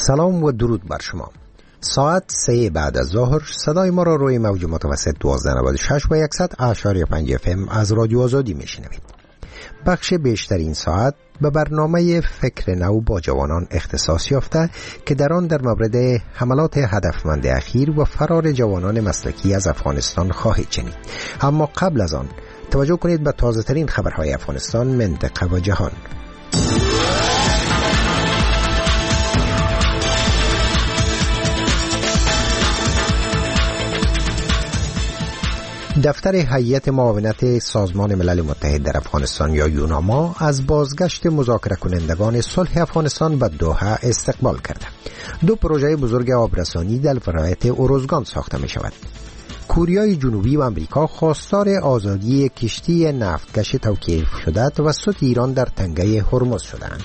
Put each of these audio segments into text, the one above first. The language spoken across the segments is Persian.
سلام و درود بر شما. ساعت 3 بعد از ظهر صدای ما را روی موج متوسط 1296 و 100.5 FM از رادیو آزادی میشنوید. بخش بیشتر این ساعت به برنامه فکر نو با جوانان اختصاص یافته که در آن در مورد حملات هدفمند اخیر و فرار جوانان مسلکی از افغانستان خواهید شنید. اما قبل از آن توجه کنید به تازه ترین خبرهای افغانستان، منطقه و جهان. دفتر هیئت معاونت سازمان ملل متحد در افغانستان یا یوناما از بازگشت مذاکره کنندگان صلح افغانستان به دوحه استقبال کرده. 2 پروژه بزرگ آبرسانی در ولایت اروزگان ساخته می شود. کوریای جنوبی و امریکا خواستار آزادی کشتی نفتکش توقیف شده توسط ایران در تنگه هرمز شدند.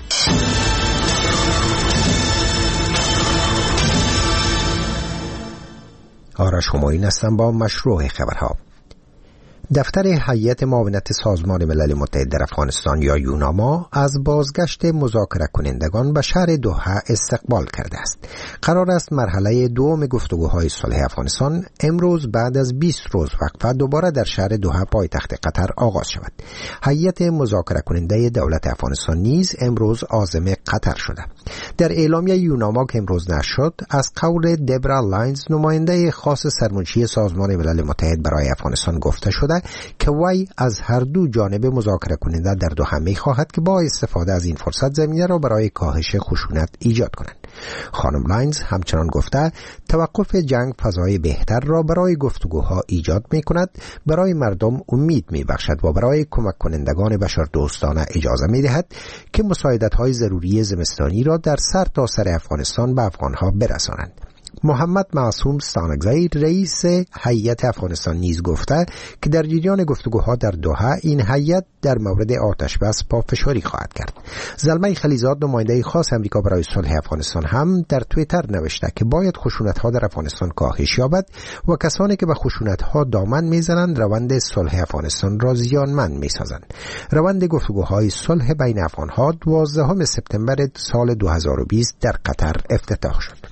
آرش خمینی هستم با مشروع خبرها. دفتر هیئت معاونت سازمان ملل متحد در افغانستان یا یوناما از بازگشت مذاکره کنندگان به شهر دوحه استقبال کرده است. قرار است مرحله دوم گفتگوهای صلح افغانستان امروز بعد از 20 روز وقفه دوباره در شهر دوحه پایتخت قطر آغاز شود. هیئت مذاکره کننده دولت افغانستان نیز امروز عازم قطر شده. در اعلامیه یوناما که امروز نشر شد، از قول دبرا لاینز نماینده خاص سرمنشی سازمان ملل متحد برای افغانستان گفته شده که وی از هر دو جانب مذاکره کننده در دوحه می‌خواهد که با استفاده از این فرصت زمینه را برای کاهش خشونت ایجاد کنند. خانم لاینز همچنان گفته توقف جنگ فضای بهتر را برای گفتگوها ایجاد می‌کند، برای مردم امید می‌بخشد و برای کمک کنندگان بشردوستانه اجازه می‌دهد که مساعدت‌های ضروری زمستانی را در سر تا سر افغانستان به افغان‌ها برسانند. محمد معصوم ستانکزی رئیس هیئت افغانستان نیز گفته که در جریان گفتگوها در دوحه این هیئت در مورد آتش بس پافشاری خواهد کرد. زلمه خلیزاد نماینده خاص امریکا برای صلح افغانستان هم در توییتر نوشته که باید خشونت‌ها در افغانستان کاهش یابد و کسانی که به خشونت‌ها دامن میزنند روند صلح افغانستان را زیانمند میسازند. روند گفتگوهای صلح بین افغان‌ها 12 سپتامبر سال 2020 در قطر افتتاح شد.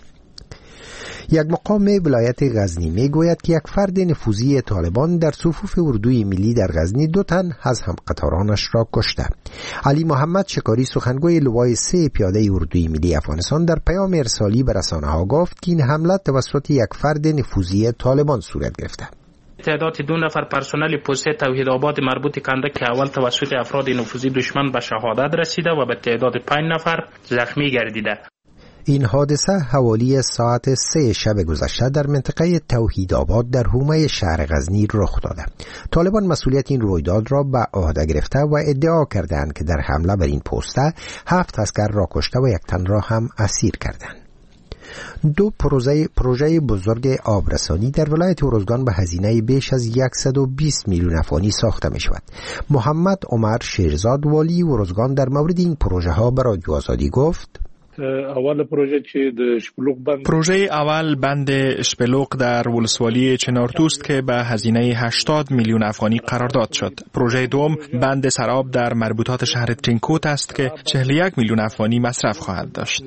یک مقام ولایت غزنی میگوید که یک فرد نفوذی طالبان در صفوف اردوی ملی در غزنی 2 تن از همقطارانش را کشته. علی محمد شکاری سخنگوی لوای 3 پیاده اردوی ملی افغانستان در پیام ارسالی به رسانه‌ها گفت که این حمله توسط یک فرد نفوذی طالبان صورت گرفته. تعداد 2 نفر پرسنل پست توحیدآباد مربوط کنده که اول توسط افراد نفوذی دشمن به شهادت رسیده و به تعداد 5 نفر زخمی گردیده. این حادثه حوالی ساعت 3 شب گذشته در منطقه توحیدآباد در حومه شهر غزنی رخ داده. طالبان مسئولیت این رویداد را به عهده گرفته و ادعا کردند که در حمله بر این پسته 7 عسکر را کشته و 1 تن را هم اسیر کردند. 2 پروژه بزرگ آبرسانی در ولایت اروزگان به هزینه بیش از 120 میلیون افغانی ساخته می شود. محمد عمر شیرزاد والی اروزگان در مورد این پروژه ها به رادیو آزادی گفت: پروژه اول بند اشپلوق در ولسوالی چنارتوست که به هزینه 80 میلیون افغانی قرارداد شد. پروژه دوم بند سراب در مربوطات شهر ترینکوت است که 41 میلیون افغانی مصرف خواهد داشت.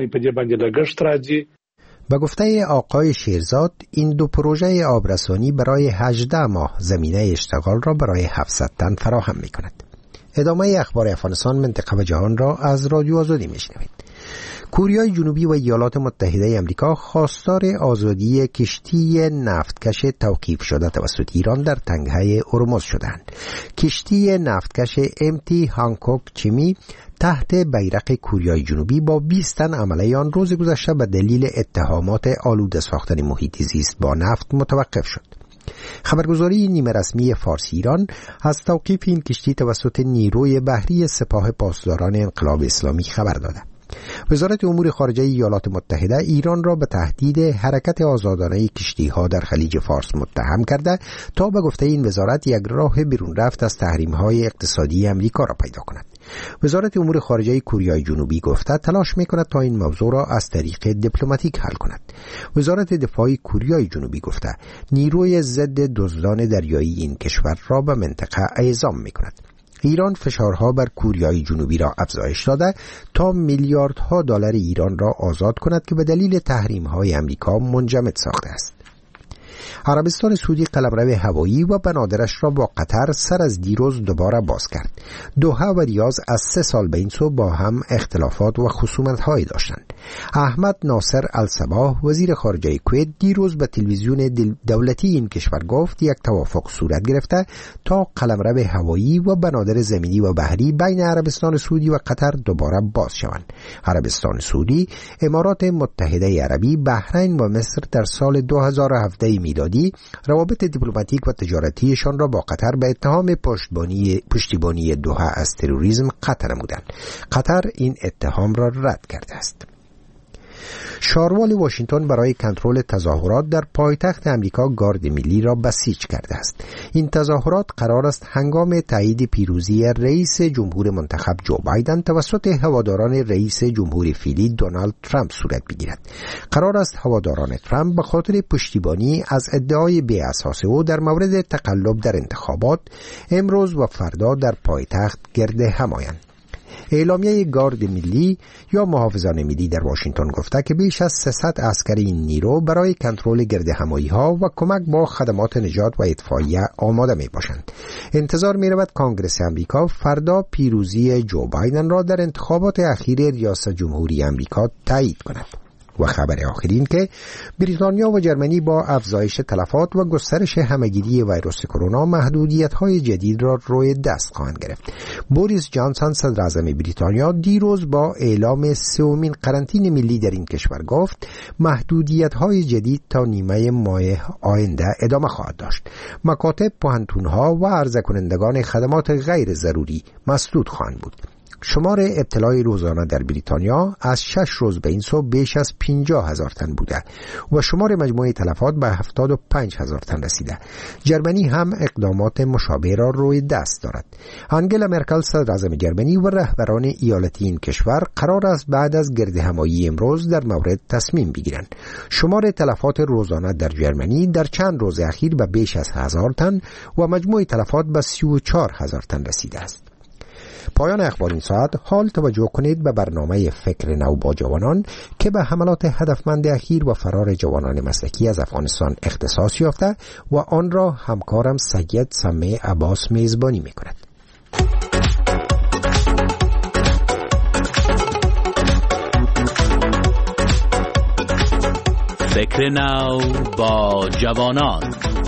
به گفته آقای شیرزاد، این 2 پروژه آبرسانی برای 18 ماه زمینه اشتغال را برای 700 تن فراهم می کند. ادامه اخبار افغانستان، منطقه و جهان را از رادیو آزادی می شنوید. کوریای جنوبی و ایالات متحده امریکا خواستار آزادی کشتی نفتکش توقیف شده توسط ایران در تنگه هرمز شدند. کشتی نفتکش MT هانکوک چیمی تحت بیرق کوریای جنوبی با 20 تن عمله آن روز گذشته به دلیل اتهامات آلوده ساختن محیط زیست با نفت متوقف شد. خبرگزاری نیمه رسمی فارسی ایران از توقیف این کشتی توسط نیروی بحری سپاه پاسداران انقلاب اسلامی خبر داده. وزارت امور خارجه ایالات متحده ایران را به تهدید حرکت آزادانه کشتی‌ها در خلیج فارس متهم کرده تا به گفته این وزارت یک راه بیرون رفت از تحریم‌های اقتصادی امریکا را پیدا کند. وزارت امور خارجه کوریای جنوبی گفته تلاش می‌کند تا این موضوع را از طریق دیپلماتیک حل کند. وزارت دفاع کوریای جنوبی گفته نیروی ضد دزدان دریایی این کشور را به منطقه اعزام می‌کند. ایران فشارها بر کوریای جنوبی را افزایش داده تا میلیاردها دلار ایران را آزاد کند که به دلیل تحریم‌های آمریکا منجمد ساخته است. عربستان سعودی قلمرو هوایی و بنادرش را با قطر سر از دیروز دوباره باز کرد. دوحه و ریاض از 3 سال به این سو با هم اختلافات و خصومت‌هایی داشتند. احمد ناصر الصباح وزیر خارجه کویت دیروز به تلویزیون دولتی این کشور گفت یک توافق صورت گرفته تا قلمرو هوایی و بنادر زمینی و بحری بین عربستان سعودی و قطر دوباره باز شوند. عربستان سعودی، امارات متحده عربی، بحرین و مصر در سال 2017 میلادی روابط دیپلماتیک و تجارتیشان را با قطر به اتهام پشتیبانی دوحه از تروریسم قطع نمودند. قطر این اتهام را رد کرده است. شاروال واشنگتن برای کنترل تظاهرات در پایتخت امریکا گارد ملی را بسیج کرده است. این تظاهرات قرار است هنگام تایید پیروزی رئیس جمهور منتخب جو بایدن توسط هواداران رئیس جمهور فعلی دونالد ترامپ صورت بگیرد. قرار است هواداران ترامپ به خاطر پشتیبانی از ادعای بی اساس او در مورد تقلب در انتخابات امروز و فردا در پایتخت گرد هم آیند. اعلامیه گارد ملی یا محافظان ملی در واشنگتن گفته که بیش از 300 عسکر این نیرو برای کنترل گردهمایی‌ها و کمک با خدمات نجات و اطفائیه آماده می باشند. انتظار می رود کنگره آمریکا فردا پیروزی جو بایدن را در انتخابات اخیر ریاست جمهوری آمریکا تایید کند. و خبر آخرین که بریتانیا و جرمنی با افزایش تلفات و گسترش همه‌گیری ویروس کرونا محدودیت‌های جدید را روی دست خواهند گرفت. بوریس جانسون صدر اعظم بریتانیا دیروز با اعلام 3مین قرنطینه ملی در این کشور گفت محدودیت‌های جدید تا نیمه ماه آینده ادامه خواهد داشت. مکاتب، پوهنتون‌ها و عرضه کنندگان خدمات غیر ضروری مسدود خواهند بود. شمار ابتلای روزانه در بریتانیا از 6 روز به این سو بیش از 50,000 تن بوده و شمار مجموعی تلفات به 75,000 تن رسیده. جرمنی هم اقدامات مشابه را روی دست دارد. آنگلا مرکل صدر اعظم جرمنی و رهبران ایالتی این کشور قرار است بعد از گردهمایی امروز در مورد تصمیم بگیرند. شمار تلفات روزانه در جرمنی در چند روز اخیر به بیش از 1000 تن و مجموع تلفات به 34,000 تن رسیده است. پایان اخبار این ساعت. حال توجه کنید به برنامه فکر نو با جوانان که به حملات هدفمند اخیر و فرار جوانان مسلکی از افغانستان اختصاص یافته و آن را همکارم سید سمع عباس میزبانی میکند. فکر نو با جوانان.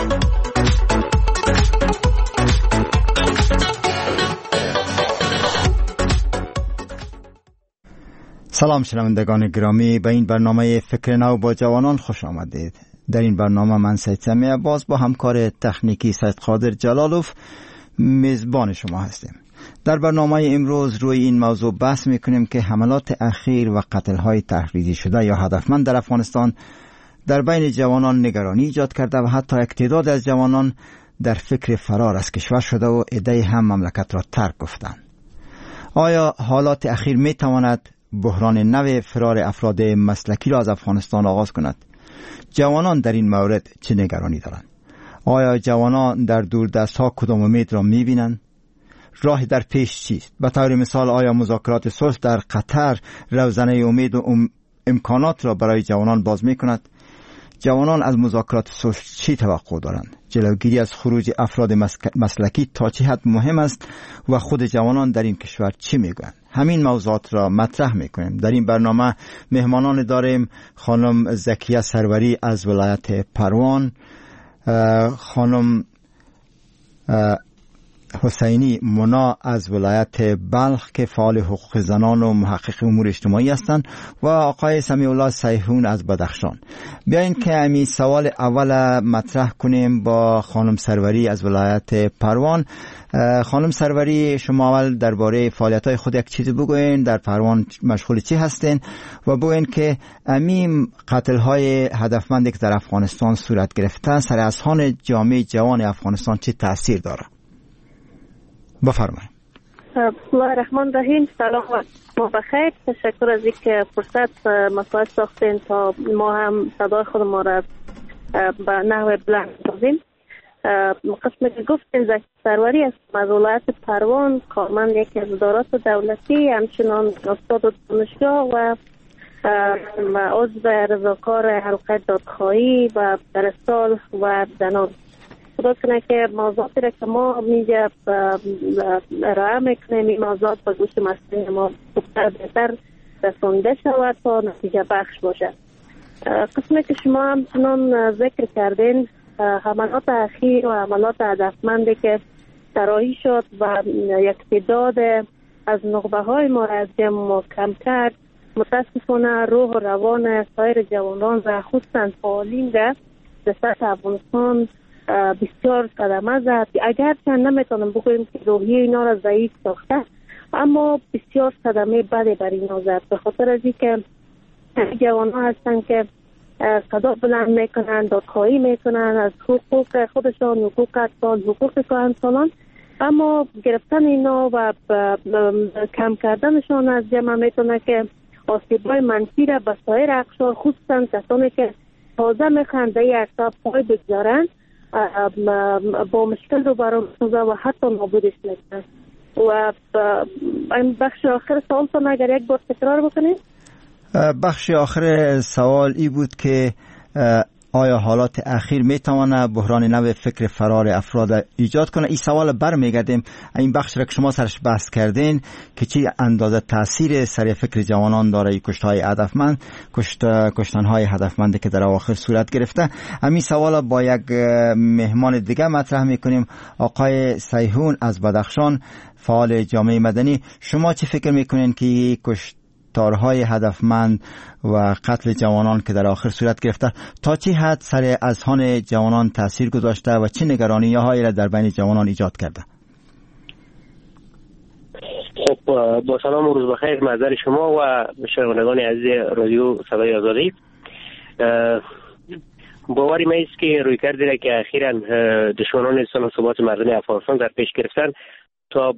سلام شنوندگان گرامی، به این برنامه فکر نو با جوانان خوش آمدید. در این برنامه من سید سمع عباس با همکار تکنیکی سید قادر جلالوف میزبان شما هستیم. در برنامه امروز روی این موضوع بحث میکنیم که حملات اخیر و قتل‌های تحریزی شده یا هدفمند در افغانستان در بین جوانان نگرانی ایجاد کرده و حتی یک تعداد از جوانان در فکر فرار از کشور شده و عده‌ای هم مملکت را ترک گفتند. آیا حالات اخیر میتواند بحران نو فرار افراد مسلکی را از افغانستان آغاز کند؟ جوانان در این مورد چه نگرانی دارند؟ آیا جوانان در دوردست‌ها کدام امید را می‌بینند؟ راه در پیش چیست؟ به طور مثال آیا مذاکرات صلح در قطر روزنه امید و امکانات را برای جوانان باز می‌کند؟ جوانان از مذاکرات صلح چی توقع دارند؟ جلوگیری از خروج افراد مسلکی تا چه حد مهم است و خود جوانان در این کشور چی میگویند؟ همین موضوعات را مطرح میکنیم. در این برنامه مهمانان داریم: خانم زکیه سروری از ولایت پروان، خانم حسینی منا از ولایت بلخ که فعال حقوق زنان و محقق امور اجتماعی هستند و آقای سمیع الله سیحون از بدخشان. بیاین که همین سوال اول مطرح کنیم با خانم سروری از ولایت پروان. خانم سروری، شما اول درباره فعالیت‌های خود یک چیزی بگوین، در پروان مشغول چی هستین و بگوین که همین قتل‌های هدفمندی که در افغانستان صورت گرفته سر اذهان جامعه جوان افغانستان چه تاثیر داره؟ بفرمایید. بسم الله الرحمن الرحیم. سلام و ما بخیر. تشکر از اینکه فرصت مساعد ساختین تا ما هم صدای خود ما را به نحو بلند بازیم. قسم که گفتین زکی سروری از ولایت پروان، کارمند یکی از ادارات دولتی، همچنان استاد دانشگاه و عضو رضاکار حلقه دادخواهی و پرستار و زنان. خدا کنه که موضوعاتی را که ما میگه ارائه میکنیم این موضوعات به گوش مسئولین ما بهتر رسانده شود تا نتیجه بخش باشه. قسمی که شما همچنان ذکر کردین حملات اخیر و حملات هدفمندی که طراحی شد و یک تعداد از نخبه های ما را از جمع کم کرد، متاسفانه روح و روان سایر جوانان و خصوصا فعالین را در سطح افغانستان بسیار صدمه زد. اگرچه نمیتونم بگویم که روحیه اینا را ضعیف ساخته، اما بسیار صدمه بدی بر اینا زد، به خاطر از اینکه جوانان هستن که صدا بلند میکنن، دادخواهی میکنن از حقوق خودشان، حقوق اطفال، حقوق کهنسالان، اما گرفتن اینا و کم کردنشان از جمع میتونه که آسیب‌های منفی را به سایر اقشار، خصوصا کسانی که تازه میخوان در این عرصه پای بگذارن، با مشکل رو برام میسازه و حتی نابودش میکنه. و این بخش آخر سوالتون اگر یک بار تکرار بکنید. بخش آخر سوال ای بود که آیا حالات اخیر میتونه بحران نو فکر فرار افراد ایجاد کنه؟ این سوال برمیگردیم این بخش را که شما سرش بحث کردین که چی اندازه تاثیر سر فکر جوانان داره این کشتهای هدفمند، کشتنهای هدفمندی که در اواخر صورت گرفته. همین سوال با یک مهمان دیگه مطرح میکنیم، آقای سیهون از بدخشان، فعال جامعه مدنی. شما چی فکر میکنین که کشتارهای هدفمند و قتل جوانان که در آخر صورت گرفته تا چه حد سر اذهان جوانان تاثیر گذاشته و چه نگرانی‌هایی را در بین جوانان ایجاد کرده؟ خب با سلام و روز بخیر محضر شما و شنوندگان عزیز رادیو صدای آزادی. باوری ما است که رویکردی را که اخیراً دشمنان اصلاح و ثبات مردمی افغانستان در پیش گرفتن تا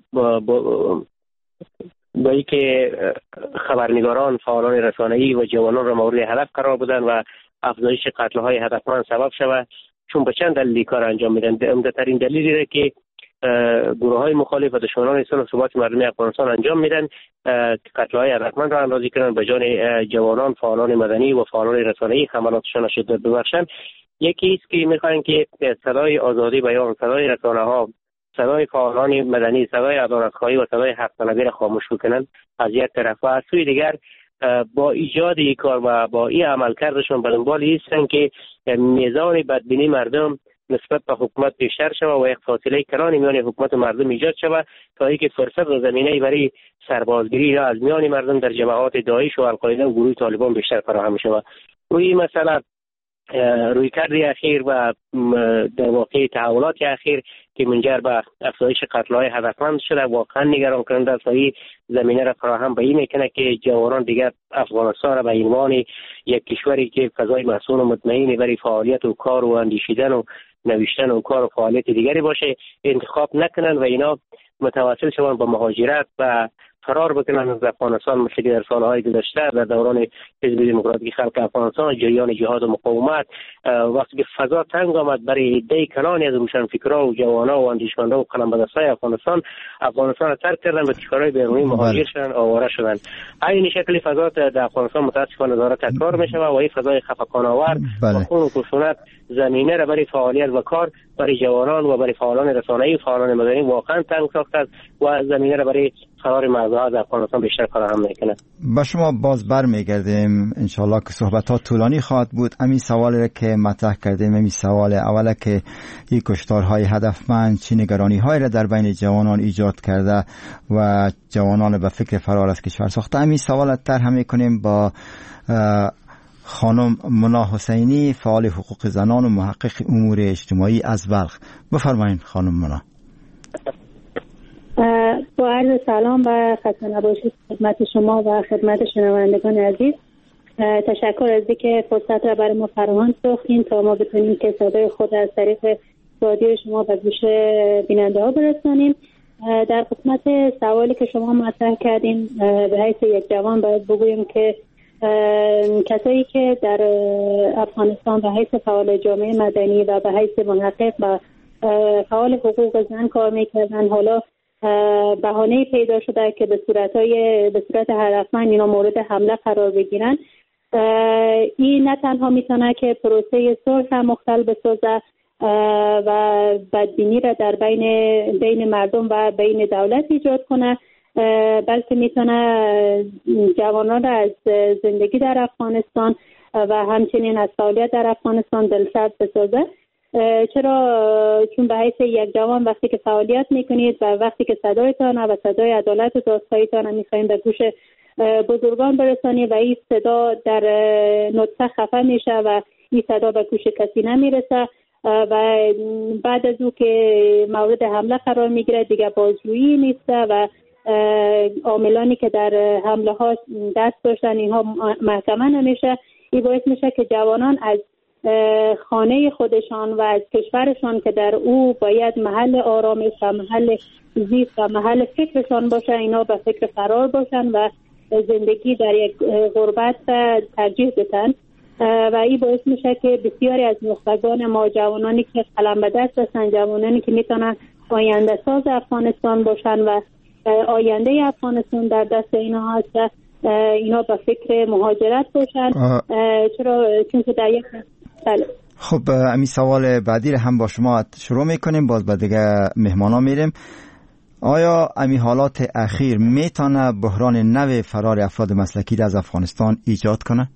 با اینکه خبرنگاران، فعالان رسانه‌ای و جوانان را مورد هدف قرار بدن و افزایش قتل‌های هدفمند سبب شود، چون به چند دلیل کار انجام میدن. عمده‌ترین دلیلی را که گروه‌های مخالف و دشمنان اصلاح و ثبات مردمی افغانستان انجام میدن قتل‌های هدفمند را اندازی کنند به جان جوانان، فعالان مدنی و فعالان رسانه‌ای حملاتشان را شدت ببخشند. یکی است که می‌خواهند که صدای آزادی بیان، صدای رسانه‌ها، صدای فعالان مدنی، صدای عدالت‌خواهی و صدای حق طلبی را خاموش بکنند از یک طرف، و از سوی دیگر با ایجاد این کار و با این عملکردشون به دنبال هستند که میزان بدبینی مردم نسبت به حکومت بیشتر شود و یک فاصله کلان میان حکومت و مردم ایجاد شود تا اینکه فرصت و زمینه برای سربازگیری را از میان مردم در جماعات داعش و القاعده و گروه طالبان بیشتر فراهم شود. و این مسئله رویکرد اخیر و در واقع تحولات اخیر که منجر به افزایش قتل‌های هدفمند شده واقعا نگران کننده است و این زمینه را فراهم به این میکنه که جوانان دیگر افغانستان را به عنوان یک کشوری که فضای محسون و مطمئنی برای فعالیت و کار و اندیشیدن و نوشتن و کار و فعالیت دیگری باشه انتخاب نکنن و اینا متوسل شوند به مهاجرت و فرار بکنن از افغانستان، مثل که در سالهای گذشته در دوران حزب دموکراتیک خلق افغانستان جریان جهاد و مقاومت وقتی که فضا تنگ آمد برای عده کلانی از روشنفکرها و جوانا و اندیشمندا و قلمبدستای افغانستان را ترک کردن و کشورهای بیرونی مهاجر شدن، آواره شدن. این شکلی فضا در افغانستان متاسفانه داره تکرار میشه و این فضای خفقان آور و خون و خشونت زمینه را برای فعالیت و کار برای جوانان و برای فعالان رسانه‌ای و فعالان مدنی واقعا تنگ ساخته است و زمینه را برای فرار مردها از افغانستان بیشتر فراهم میکنه. با شما باز برمیگردیم انشالله که صحبت‌ها طولانی خواهد بود. همین سوالی را که مطرح کردیم، همین سوال اوله که این کشتارهای هدفمند چه نگرانی‌هایی را در بین جوانان ایجاد کرده و جوانان به فکر فرار از کشور ساخته. همین سوال طرح می‌کنیم با خانم منا حسینی، فعال حقوق زنان و محقق امور اجتماعی از بلخ. بفرمایید خانم منا. با عرض سلام و خسته نباشید خدمت شما و خدمت شنوندگان عزیز. تشکر از اینکه فرصت را برای ما فراهم ساختین تا ما بتونیم که صدای خود از طریق رادیو شما به گوش بیننده ها برسانیم. در خدمت سوالی که شما مطرح کردین به حیث یک جوان باید بگویم که کسایی که در افغانستان به حیث فعال جامعه مدنی و به حیث محقق و فعال حقوق زن کار میکردن. حالا بهانه پیدا شده که به صورت هدفمند اینا مورد حمله قرار بگیرن. این نه تنها میتونه که پروسه صلح مختل بسازه و بدبینی را در بین مردم و بین دولت ایجاد کنه، بلکه میتونه جوانان را از زندگی در افغانستان و همچنین از فعالیت در افغانستان دلسرد بسازه. چون به حیث یک جوان وقتی که فعالیت میکنید و وقتی که صدایتان و صدای عدالت و دادخواهیتان میخواین به گوش بزرگان برسانید و این صدا در نطفه خفه میشه و این صدا به گوش کسی نمیرسه و بعد از او که مورد حمله قرار میگیره دیگه بازجویی نیسته و عاملانی که در حمله ها دست داشتن اینها محکمه نمیشه. این باعث میشه که جوانان از خانه خودشان و از کشورشان که در او باید محل آرامش و محل زیست و محل فکرشان باشه، اینا به فکر فرار باشن و زندگی در یک غربت ترجیح بدن و این باعث میشه که بسیاری از نخبگان ما، جوانانی که قلم به دست هستن، جوانانی که میتونن آینده ساز افغانستان باشن و آینده افغانستان در دست اینا هست، اینا به فکر مهاجرت باشن. چون که در یک خب امی سوال بعدی هم با شما شروع میکنیم، باز به دیگه مهمانا میریم. آیا امی حالات اخیر میتونه بحران نو فرار افراد مسلکی از افغانستان ایجاد کنه؟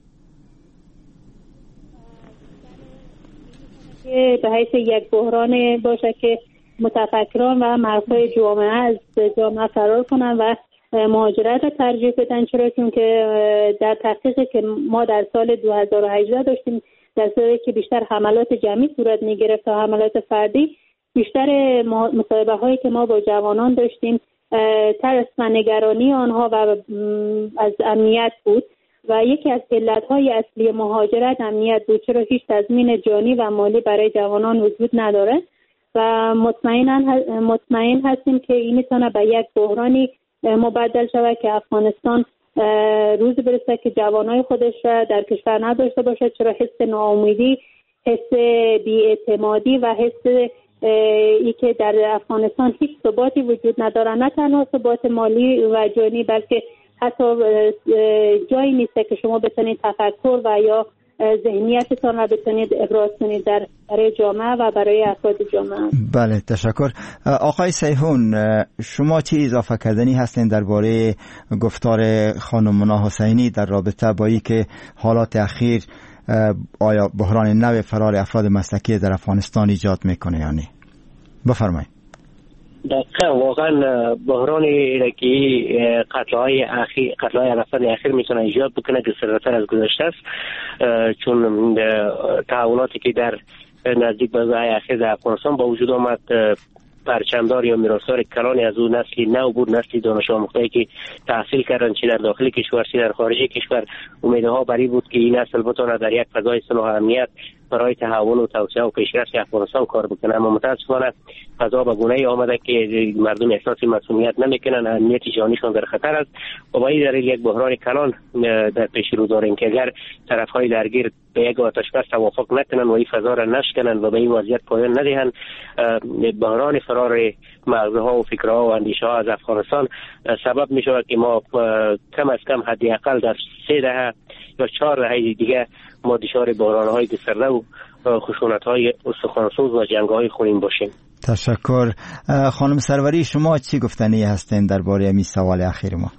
به حیث یک بحران باشه که متفکران و مردای جامعه از جامعه فرار کنن و مهاجرت را ترجیح بدن. چون که در تحقیقی که ما در سال 2018 داشتیم، در صورتی که بیشتر حملات جمعی صورت میگرفت تا حملات فردی، بیشتر مصاحبه هایی که ما با جوانان داشتیم ترس و نگرانی آنها و از امنیت بود و یکی از علتهای اصلی مهاجرت امنیت بود، چرا هیچ تضمین جانی و مالی برای جوانان وجود نداره و مطمئن هستیم که این میتونه به یک بحرانی مبدل شود که افغانستان روز برسه که جوانای خودش را در کشور نداشته باشه، چرا حس ناامیدی، حس بی‌اعتمادی و حس ای که در افغانستان هیچ ثباتی وجود نداره، نه تنها ثبات مالی و جانی بلکه حتی جایی نیست که شما بتونید تفکر و یا ذهنیتتان را بتونید ابراز کنید برای جامعه و برای افراد جامعه. بله، تشکر. آقای سیحون، شما چی اضافه کردنی هستین درباره گفتار خانم منا حسینی در رابطه با این که حالات اخیر آیا بحران نو فرار افراد مسلکی در افغانستان ایجاد میکنه یا نه؟ بفرمایید. دقیقا واقعا بحران که قتل‌های افراد اخیر میتونه ایجاد بکنه که سرتر از گذشته است، چون تحولاتی که در نزدیک به روزهای اخیر در افغانستان با وجود آمد، پرچمدار یا میراثدار کلانی از اون نسلی نو بود، نسلی دانش آموخته که تحصیل کردن چه در داخل کشور چه در خارج کشور. امیدها بر این بود که این نسل بتونه در یک فضای صلح و امنیت برای تحول و توسعه و پیشرفت افغانستان کار بکنه، اما متاسفانه فضا به گونه‌ای آمده که مردم احساس مسئولیت نمیکنن، امنیت جانیشان در خطر است و با این دلیل یک بحران کلان در پیش رو داریم که اگر طرف‌های درگیر به یک آتش بس توافق نکنن و این فضا را نشکنن و به این وضعیت پایان ندهند، بحران فرار مغزها و فکرها و اندیشه‌ها از افغانستان سبب می شود که ما کم از کم حداقل در 3 دهه یا 4 دهه دیگه ما دچار بحران‌های گسترده و خشونت‌های استخوان‌سوز و جنگ‌های خونین باشیم. تشکر. خانم سروری، شما چی گفتنی هستین درباره این سوال اخیر ما؟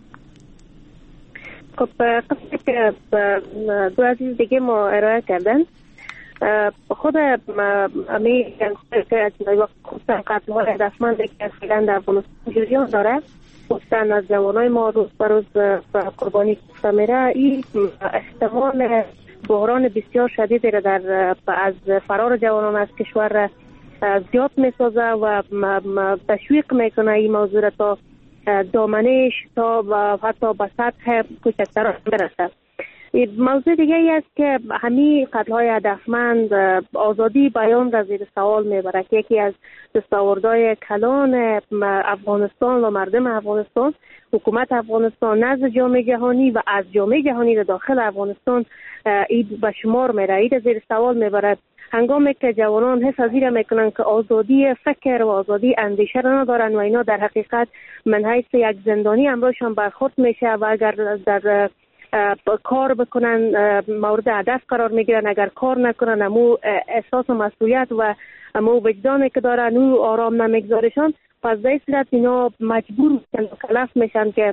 خب قصدی که دو عزیز دیگه ما ارائه کردن، خود امی که از وقت خودتن قتل‌های هدفمند که اصلا در افغانستان جریان داره، خودتن از جوانای ما روز به روز قربانی کشته میره، این احتمال بحران بسیار شدیدی را از فرار جوانان از کشور زیاد میسازه و تشویق میکنه این موضوع را تا دامنش تا حتی به سطح کوچکتر برسه. موضوع دیگه ای است که همین قتل‌های هدفمند آزادی بیان را زیر سوال میبره که یکی از دستاوردهای کلان افغانستان و مردم افغانستان، حکومت افغانستان نزد جامعه جهانی و از جامعه جهانی در داخل افغانستان اید به شمار میره، اید زیر سوال میبره. هنگامی که جوانان حس از این میکنن که آزادی فکر و آزادی اندیشه را ندارن و اینا در حقیقت من حیث یک زندانی امروزشان برخورد میشه و اگر در کار بکنن مورد هدف قرار میگیرن، اگر کار نکنن امو احساس مسئولیت و امو وجدانی که دارن او آرام نمیگذارشان، پس در این صورت اینا مجبور میشن و کلف میشن که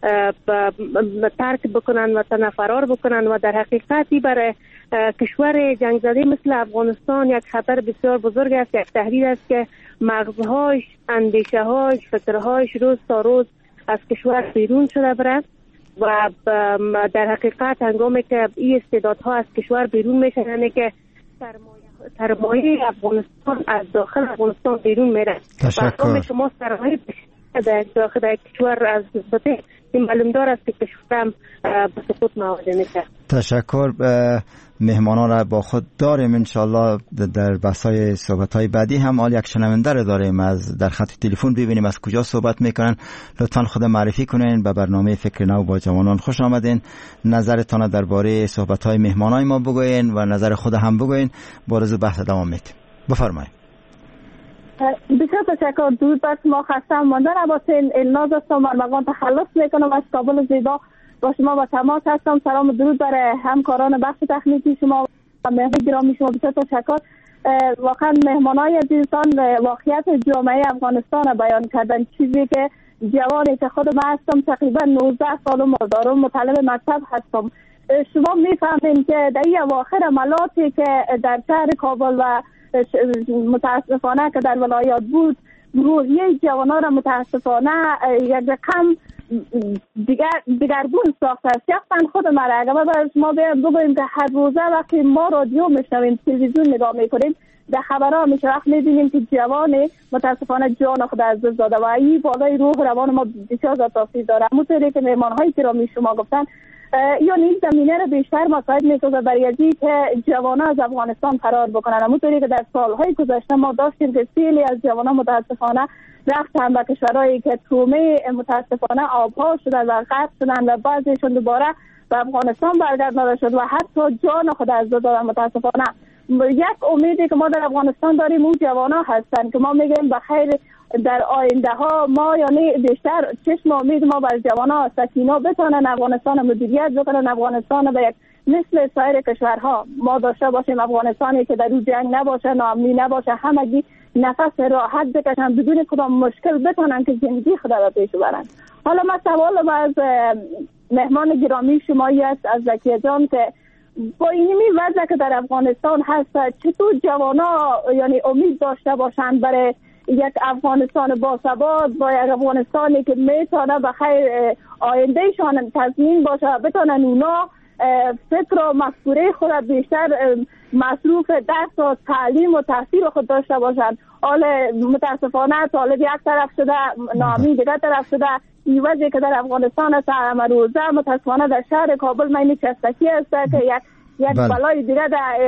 ترک بکنن و فرار بکنن و در حقیقتی برای کشور جنگ زده مثل افغانستان یک خطر بسیار بزرگ است، یک تهدید است که مغزهاش، اندیشه‌هاش، فکرهاش روز تا روز از کشور بیرون شده برد و در حقیقت هنگامی که این استعدادها از کشور بیرون میشن، یعنی که سرمایه افغانستان از داخل افغانستان بیرون میره. تشکر. شما سرمایه در داخل کشور از بطه این معلومدار است که کشورم به سقوط مواجه میشه. تشکر. مهمانان را با خود داریم انشالله در بحث‌های صحبت‌های بعدی هم. حال یک شنونده را داریم از در خط تلفن، ببینیم از کجا صحبت میکنن. لطفاً خود معرفی کنین. به برنامه فکر نو با جوانان خوش آمدین. نظرتان درباره صحبت‌های مهمانای ما بگوین و نظر خود هم بگوین. با رضا بحث دوام میدیم. بفرمایید. بسیار تشکر. درود بر شما. خسته مانده نباشین. الناز هستم، ارمغان تخلص میکنم از کابل زیبا. با شما با تماس هستم. سلام و درود بر همکاران بخش تکنیکی شما و مهمان گرامی شما. بسیار تشکر. واقعا مهمانای عزیزان واقعیت جامعه افغانستان بیان کردن، چیزی که جوانی که خود من هستم تقریبا 19 سالم دارم، مطالب مکتب هستم. شما میفهمین که در این اواخر عملاتی که در شهر کابل و متاسفانه که در ولایات بود، روحیه جوانان را متاسفانه یک رقم دیگرگون ساخته است. شخصا خود من اگر برای شما بگویم که هر روزه وقتی ما رادیو میشنویم، تلویزیون نگاه میکنیم، در خبرها میشه وقت میبینیم که جوان متاسفانه جان خود از دست داده و این بالای روح روان ما بسیار زیاد تاثیر داره. همونطوری که مهمان‌هایی که را شما گفتن یعنی این زمینه را بیشتر مساعد میسازه برای ازی که جوانان از افغانستان فرار بکنن. همونطوری که در سالهای گذشته ما داشتیم که سیلی از جوانان متاسفانه رفتن به کشورهایی که تومه متاسفانه آبها شدن و غرق شدن و بعضیشون دوباره به افغانستان برگردانده شد و حتی جان خود از دست دادن. متاسفانه یک امیدی که ما در افغانستان داریم اون جوانان هستن که ما میگیم بخیر در آینده ها ما یعنی بیشتر چشم امید ما بر جوانان است که اینا بتونن افغانستان مدیریت بکنن، افغانستان به یک مثل سایر کشورها ما داشته باشیم، افغانستانی که در اون جنگ نباشه، ناامنی نباشه، همگی نفس راحت بکشن بدون کدام مشکل بتونن که زندگی خود را پیش ببرن. حالا من سوال از مهمان گرامی شمایی است از زکیه جان که با اینمی وضع که در افغانستان هست چطور جوانا یعنی امید داشته باشند برای یک افغانستان باثبات، با یک افغانستانی که میتونه بخیر آیندهشان تضمین باشه، بتونن اونا فکر و مفکوره خود بیشتر مصروف درس و تعلیم و تحصیل خود داشته باشند. حال متاسفانه طالب یک طرف شده، ناامید دیگر طرف شده. این وضعی که در افغانستان است امروزه متاسفانه در شهر کابل مینی چستکی است که یک بلای دیگر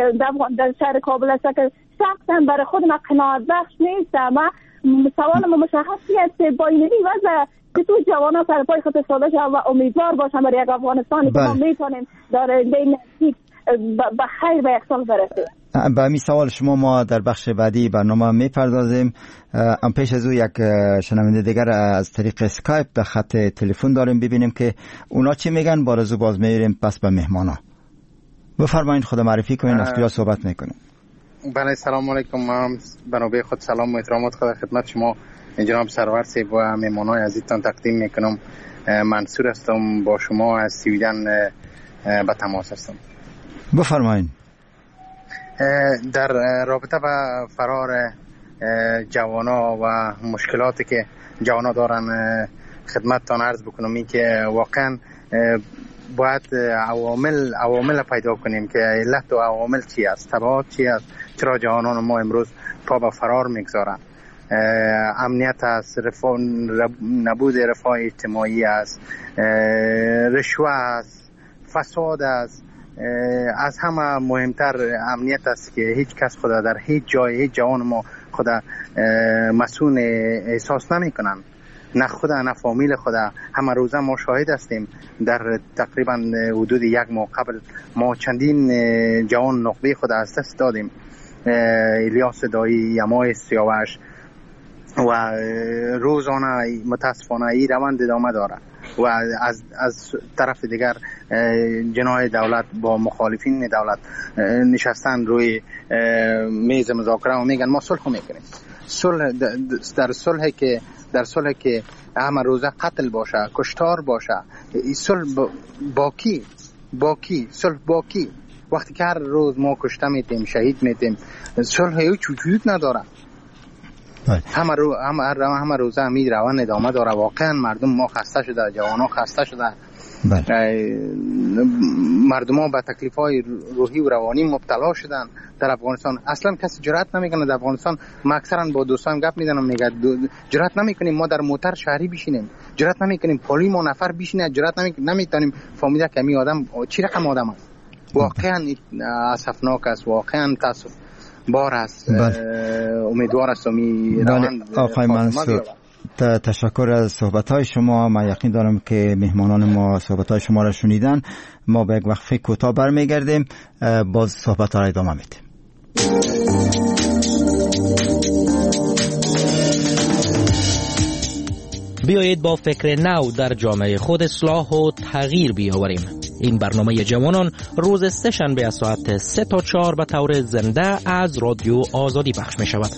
در شهر کابل است که شخصا برای خود من قناعت بخش نیست. اما سوال ما مشخصی است با این وضع که تو جوانا سرپای خود استفاده شد و امیدوار باشن برای یک افغانستانی که ما میتونیم در این نزدیک به خیر به یک سال برسیم. به همین سوال شما ما در بخش بعدی برنامه میپردازیم. پیش از او یک شنونده دیگر از طریق اسکایپ به خط تلفن داریم، ببینیم که اونا چی میگن. با رضا باز میریم پس به مهمانا. بفرمایید خود معرفی کنین، از کجا صحبت میکنین؟ بله سلام علیکم. من بنابه خود سلام و احترامات خود خدمت شما جناب سرور صاحب و مهمانای عزیزتان تقدیم میکنم. منصور هستم، با شما از سویدن به تماس هستم. بفرمایید. در رابطه با فرار جوانا و مشکلاتی که جوانا دارن خدمتتان عرض بکنم این که واقعا باید عوامل پیدا کنیم که علت و عوامل چی است، تبعات چی است، چرا جوانان ما امروز پا به فرار میگذارن. امنیت است، نبود رفاه اجتماعی است، رشوه است، فساد است، از همه مهمتر امنیت است که هیچ کس خدا در هیچ جای هیچ جوان ما خدا مسئول احساس نمی کنن، نه خدا نه فامیل خدا. همه روزه ما شاهد هستیم در تقریبا حدود یک ماه قبل ما چندین جوان نخبه خدا از دست دادیم. الیاس دایی، یمای سیاوش و روزانه متاسفانه این روند ادامه داره و از طرف دیگر جناح دولت با مخالفین دولت نشستن روی میز مذاکره و میگن ما صلح میکنیم. صلح در صلح که همه روزه قتل باشه، کشتار باشه، صلح باکی صلح باکی. وقتی که هر روز ما کشته میتیم، شهید میتیم، صلح هیچ وجود نداره. همه روزه همین روان ادامه داره. واقعا مردم ما خسته شده، جوانان خسته شده، مردم ها به تکلیف های روحی و روانی مبتلا شدن در افغانستان. اصلا کسی جرأت نمیکنه در افغانستان. ما اکثرا با دوستان گپ میزنم، میگه جرأت نمیکنیم ما در موتر شهری بشینیم، جرأت نمیکنیم پلی ما نفر بشینه، جرأت نمیتونیم فهمیده که می آدم چی رقم آدم است. واقعا اسفناک است، واقعا تاسف بار است. امیدوار است آقای منصور، تشکر از صحبت‌های شما. من یقین دارم که مهمانان ما صحبت‌های شما را شنیدن. ما به یک وقفه کوتاه برمیگردیم، باز صحبت‌ها را ادامه میدیم. بیایید با فکر نو در جامعه خود اصلاح و تغییر بیاوریم. این برنامه جوانان روز سه شنبه از ساعت 3 تا 4 به طور زنده از رادیو آزادی پخش می شود.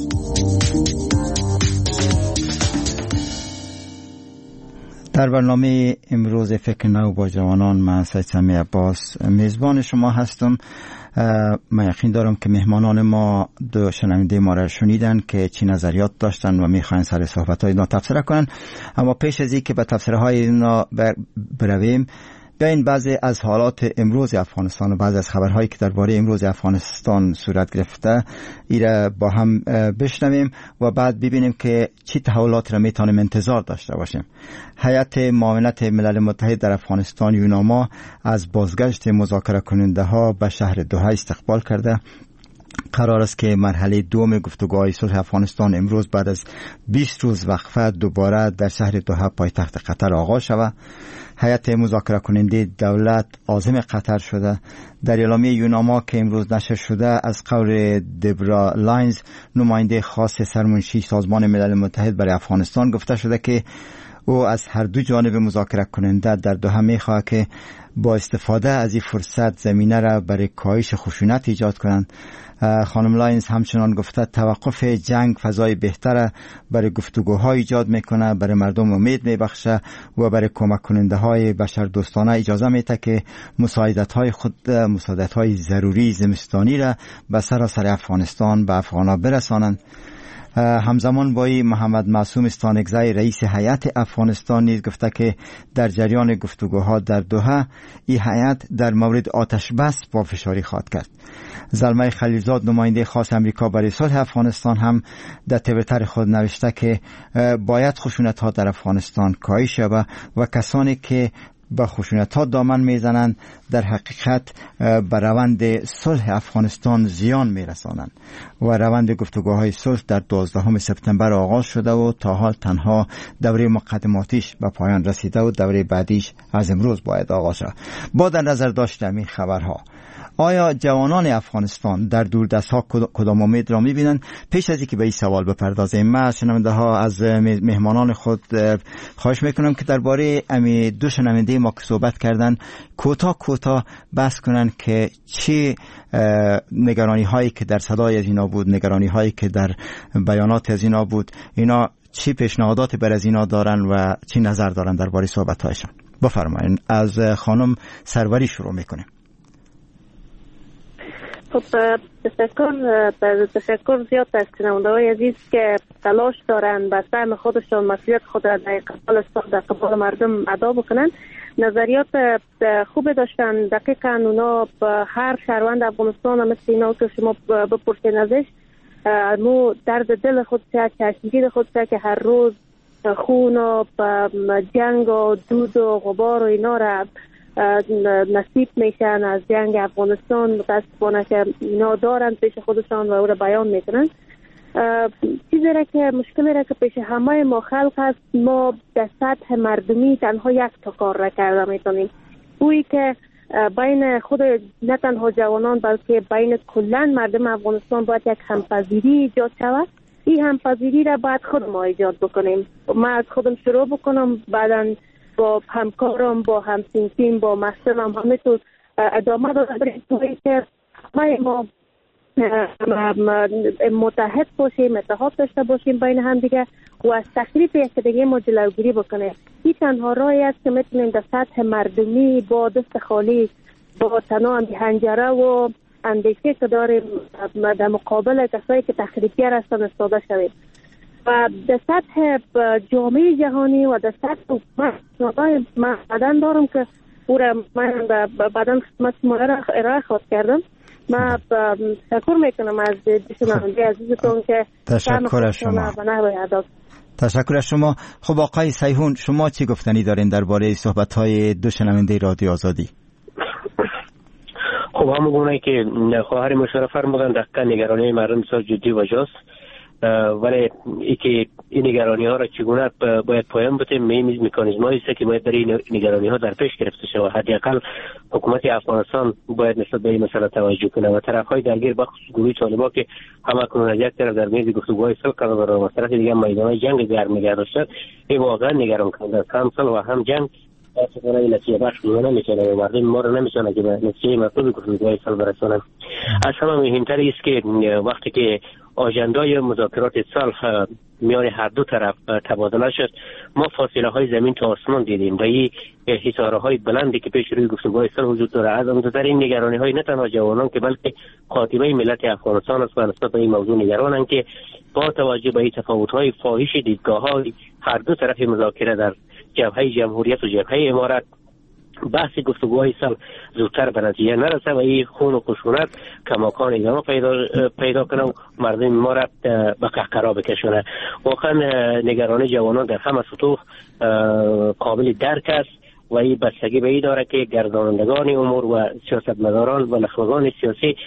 در برنامه امروز فکر نو با جوانان، من سید سمیع عباس میزبان شما هستم. من یقین دارم که مهمانان ما دو شنونده ما را شنیدن که چی نظریات داشتن و میخواین سر صحبت‌های اینا تبصره کنن. اما پیش از اینکه به تبصره های اینا برویم، بیاین بعضی از حالات امروز افغانستان و بعضی از خبرهایی که درباره امروز افغانستان صورت گرفته ایره با هم بشنویم و بعد ببینیم که چی تحولات را میتونیم انتظار داشته باشیم. هیئت معاونت ملل متحد در افغانستان یوناما از بازگشت مذاکره کننده ها به شهر دوحه استقبال کرده. قرار است که مرحله دوم گفتگوهای صلح افغانستان امروز بعد از 20 روز وقفه دوباره در شهر دوحه پایتخت قطر آغاز شود. هیئت مذاکره کننده دولت عازم قطر شده. در اعلامیه یوناما که امروز نشر شده از قول دبرا لاینز، نماینده خاص سرمنشی سازمان ملل متحد برای افغانستان، گفته شده که او از هر دو جانب مذاکره کننده در دوحه می‌خواهد که با استفاده از این فرصت زمینه را برای کاهش خشونت ایجاد کنند. خانم لاینز همچنان گفته توقف جنگ فضای بهتر برای گفتگوها ایجاد میکنه، برای مردم امید میبخشه و برای کمک کننده های بشردوستانه اجازه میده که مساعدت های ضروری زمستانی را به سراسر افغانستان به افغانا برسانند. همزمان با محمد معصوم استانکزی رئیس هیئت افغانستان نیز گفته که در جریان گفتگوها در دوحه این هیئت در مورد آتش بس پافشاری خواهد کرد. زلمه خلیلزاد نماینده خاص امریکا برای صلح افغانستان هم در توییتر خود نوشته که باید خشونت ها در افغانستان کاهش شود و کسانی که با خشونت ها دامن میزنند در حقیقت به روند صلح افغانستان زیان میرسانند و روند گفتگوهای صلح در 12 سپتامبر آغاز شده و تا حال تنها دوره مقدماتیش به پایان رسیده و دوره بعدیش از امروز باید آغاز شود. با در نظر داشتن این خبرها، آیا جوانان افغانستان در دوردست‌ها کدام امید را می‌بینند؟ پیش از اینکه به این سوال بپردازیم، من شنونده‌ها از مهمانان خود خواهش می‌کنم که درباره امی دو شنونده ما که صحبت کردن کوتاه بحث کنن که چه نگرانی‌هایی که در صدای از اینا بود، نگرانی‌هایی که در بیانات از اینا بود، اینا چه پیشنهادات بر از اینا دارن و چه نظر دارن درباره صحبت‌هایشان. بفرمایید. از خانم سروری شروع می‌کنیم. خب تشکر زیاد از شنونده‌های عزیز که تلاش دارن به سهم خودشون مسئولیت خود را در قبال مردم ادا بکنن. نظریات خوب داشتن. دقیقاً اونا به هر شهروند افغانستان مثل اینا که شما بپرسین ازش، مو درد دل خود چشمگیر خود که هر روز خون و جنگ و دود و غبار و اینا را نصیب میشن از جنگ افغانستان، متاسفانه که اینا دارن پیش خودشان و او را بیان میکنن. چیزی را که مشکلی را که پیش همه ما خلق هست، ما در سطح مردمی تنها یک تا کار را کرده میتونیم، اویی که بین خود نه تنها جوانان بلکه بین کلن مردم افغانستان باید یک همپذیری ایجاد شود. این همپذیری را باید خود ما ایجاد بکنیم. من از خودم شروع بکنم، بعدا با همکارم، با همسنفیم، با محصلم همه تو ادامه دادم که همه ما متحد باشیم، اتحاد داشته باشیم بین هم دیگه و از تخریب یک دیگه ما جلوگیری بکنیم. این تنها راهی است که میتونیم در سطح مردمی با دست خالی، با تنها هنجره و اندیشه که داریم در مقابل کسایی که تخریبگر هستن استفاده شویم. و در سطح جامعه جهانی و در سطح من بدن دارم که من بدن خدمت ما ارائه خواهد کردم. من تشکر میکنم از شنونده عزیزتون که تشکر از شما. تشکر از شما. خب آقای سیحون، شما چی گفتنی دارین درباره صحبت‌های دو شنونده رادیو آزادی؟ خب همونگونه که خواهر مشرف فرمودن دقیقا نگرانی مردم بسیار جدی و جاست، ولی این نگرانی ها را چگونه باید پایان بدیم، این مکانیزم هایی است که باید برای نگرانی ها در پیش گرفته شود. حداقل حکومت افغانستان باید نسبت به این مسئله توجه کنه و طرف های درگیر بخصوص گروه طالبان که همه کنون از یک طرف در میز گفتگوهای صلح قرار دارند و طرف دیگه میدان جنگ گرم نگه داشته، این واقعا نگران کننده است. هم صلح و هم جنگ اصلا این نتیجه بخش نمیتونه و مردم ما رو نمیتونه که به نتیجه مطلوب گفتگوهای صلح برسونن. از همه مهمتر است که وقتی که آژندای مذاکرات صلح میان هر دو طرف تبادله شد، ما فاصله های زمین تا آسمان دیدیم و این حصاره های بلندی که پیش روی گفتگوهای صلح وجود داره. از عمدتر این نگرانی های نه تنها جوانان که بلکه خاتمه ملت افغانستان است و نسبت به این موضوع نگرانند که با توجه به این تفاوت های فاحش دیدگاه های هر دو طرف مذاکره در جبهه جمهوریت و جبهه امارت، بحث گفتگوهای صلح زودتر به نتیجه نرسه و این خون و خشونت کماکان ادامه پیدا کنه و مردم ما را به قهقرا بکشونه. واقعا نگرانی جوانان در همه سطوح قابل درک است و این بستگی به این داره که گردانندگان امور و سیاستمداران و نخبگان سیاسی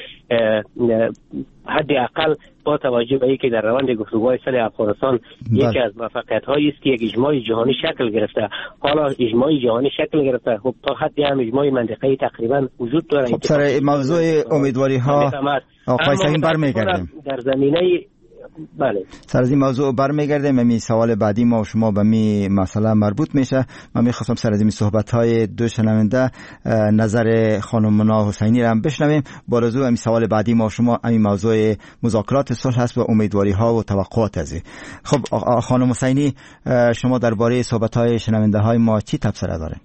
حداقل با توجه به اینکه در روند گفتگوهای صلح افغانستان یکی از موفقیت‌هایی است که یک اجماع جهانی شکل گرفته. حالا اجماع جهانی شکل گرفته، خب تا حدی هم اجماع منطقه‌ای تقریبا وجود داره. خب سر موضوع امیدواری‌ها آقای سعیم برمیگردیم در زمینه بله. سر از این موضوع برمیگردیم. می سوال بعدی ما و شما به می مسئله مربوط میشه. من میخواستم سر از این صحبت‌های دو شنونده نظر خانم منا حسینی را هم بشنویم. با رجوع این سوال بعدی ما و شما این موضوع مذاکرات صلح هست و امیدواری‌ها و توقعات از این. خب خانم حسینی، شما درباره صحبت‌های شنونده‌های ما چی تبصره دارید؟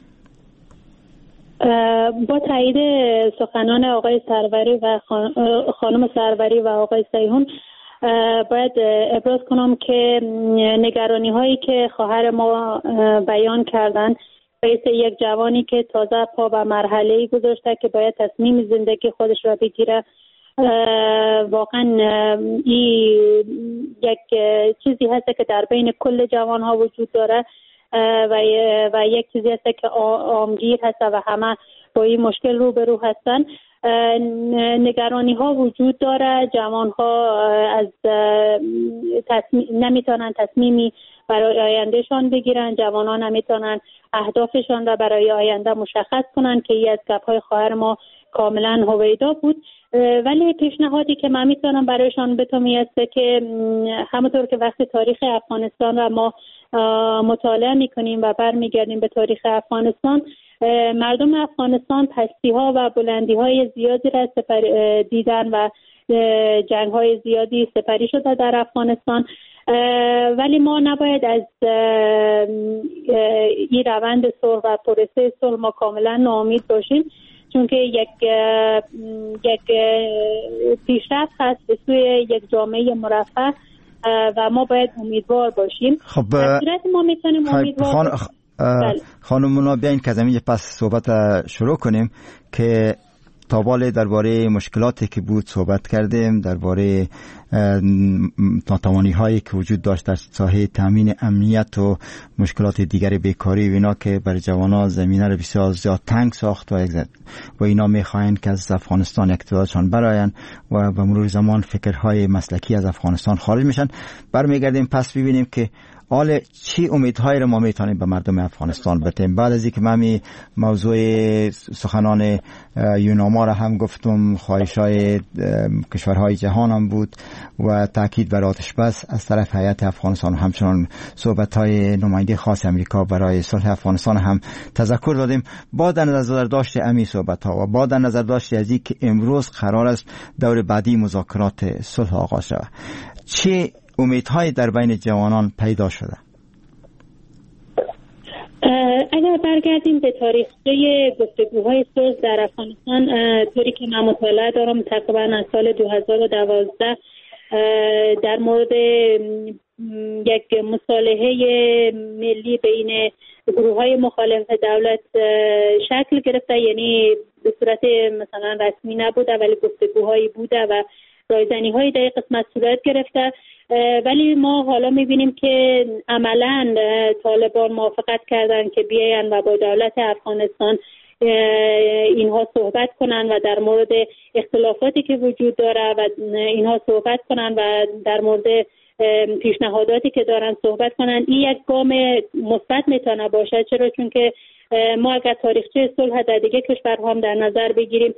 با تایید سخنان آقای سروری و خانم سروری و آقای سیحون باید ابراز کنم که نگرانی هایی که خواهر ما بیان کردن رئیس یک جوانی که تازه پا به مرحله گذاشته که باید تصمیم زندگی خودش را بگیره، واقعا این یک چیزی هست که در بین کل جوان ها وجود داره و یک چیزی هست که عامگیر هست و همه با این مشکل روبرو هستن. نگرانی ها وجود داره، جوان ها از نمیتونن تصمیمی برای آیندهشان بگیرن، جوانان نمیتونن اهدافشان را برای آینده مشخص کنن که این از گپ‌های خواهر ما کاملا هویدا بود. ولی پیشنهادی که من میتونم برایشان بتونم است که همونطور که وقتی تاریخ افغانستان را ما مطالعه میکنیم و برمیگردیم به تاریخ افغانستان، مردم افغانستان پستی ها و بلندی های زیادی را دیدن و جنگ های زیادی سپری شده در افغانستان، ولی ما نباید از این روند صلح و پروسه صلح ما کاملا ناامید باشیم، چون که یک پیشرفت هست به سوی یک جامعه مرفه و ما باید امیدوار باشیم. خب ما میتونیم امیدوار خانم منا بیاین که از همینجا پس صحبت شروع کنیم که تابال درباره مشکلاتی که بود صحبت کردیم، درباره ناتوانی هایی که وجود داشت در ساحه تامین امنیت و مشکلات دیگر بیکاری و اینا که بر جوانان زمینه رو بسیار زیاد تنگ ساخت و اینا میخواین که از افغانستان اقتدارشان براین و به مرور زمان فکرهای مسلکی از افغانستان خارج میشن. برمیگردیم پس ببینیم که حالا چی امیدهایی رو ما میتونیم به مردم افغانستان بدیم. بعد از اینکه من موضوع سخنان یوناما را هم گفتم، خواهش‌های کشورهای جهان هم بود و تاکید بر آتش بس از طرف هیئت افغانستان، همچنان صحبت‌های نماینده خاص امریکا برای صلح افغانستان هم تذکر دادیم. با در نظر داشت امی صحبت‌ها و با در نظر داشت از اینکه امروز قرار است دور بعدی مذاکرات صلح آغاز شود، چه امیدهایی در بین جوانان پیدا شده؟ اگر برگردیم به تاریخچه گفتگوهای صلح در افغانستان، طوری که من مطالعه دارم تقریبا از سال 2012 در مورد یک مصالحه ملی بین گروه‌های مخالف دولت شکل گرفته، یعنی به صورت مثلا رسمی نبوده ولی گفتگوهایی بوده و رایزنی‌های در این قسمت صورت گرفته. ولی ما حالا می‌بینیم که عملاً طالبان موافقت کردن که بیاین و با دولت افغانستان اینها صحبت کنن و در مورد اختلافاتی که وجود داره و اینها صحبت کنن و در مورد پیشنهاداتی که دارن صحبت کنن. این یک گام مثبت میتونه باشه. چرا؟ چون که ما اگر تاریخچه صلح در دیگه کشورها هم در نظر بگیریم،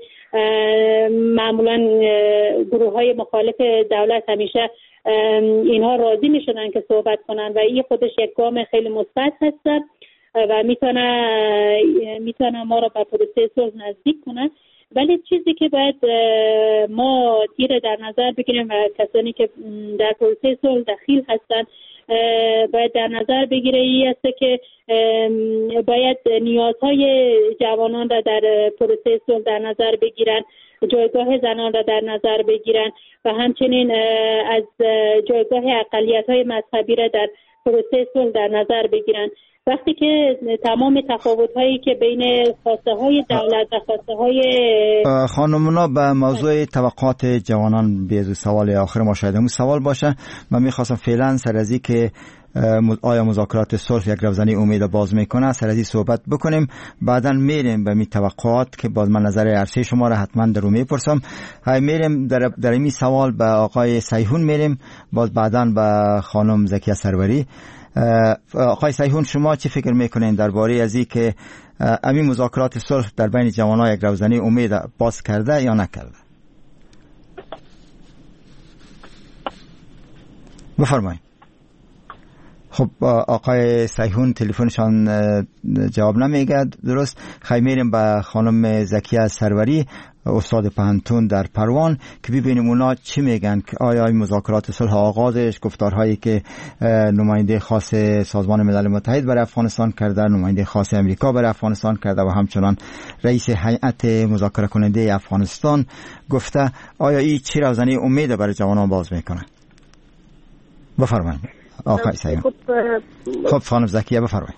معمولا گروه‌های مخالف دولت همیشه اینها راضی میشدن که صحبت کنن و این خودش یک گام خیلی مثبت هست و میتونه ما را به پروسه صلح نزدیک کنه. ولی چیزی که باید ما تیر در نظر بگیریم و کسانی که در پروسه صلح دخیل هستن باید در نظر بگیره این است که باید نیازهای جوانان را در پروسه صلح در نظر بگیرن، جایگاه زنان را در نظر بگیرن و همچنین از جایگاه اقلیت‌های مذهبی را در پروسه صلح در نظر بگیرن. وقتی که تمام تفاوت‌هایی که بین خواسته‌های دولت و خواسته‌های خانمونا به موضوع توقعات جوانان به سوال آخر ما شاید همون سوال باشه. من می‌خواستم فعلا سر از که آیا مذاکرات صلح یک روزنی امید باز میکنه سر از صحبت بکنیم، بعداً میریم به می توقعات که باز من نظر عرصه شما را حتما در رو میپرسم. های میریم در این سوال به آقای سیحون میریم، باز بعداً به خانم زکیه سروری. آقای سیحون، شما چی فکر میکنین درباره از این که همین مذاکرات صلح در بین جوانان یک روزنی امید باز کرده یا نکرده؟ بفرمایید. خب آقای سیحون تلفنشان جواب نمیگه، درست. میریم به خانم زکیه سروری، استاد پهنتون در پروان، که ببینیم اونا چی میگن که آیا این مذاکرات صلح آغازش، گفتارهایی که نماینده خاص سازمان ملل متحد برای افغانستان کرده، نماینده خاص امریکا برای افغانستان کرده و همچنان رئیس هیئت مذاکره کننده افغانستان گفته، آیا این چی روزنی امید برای جوانان باز میکنه؟ بفرمایید آقای سیحون. خب خانم زکیه بفرمایید.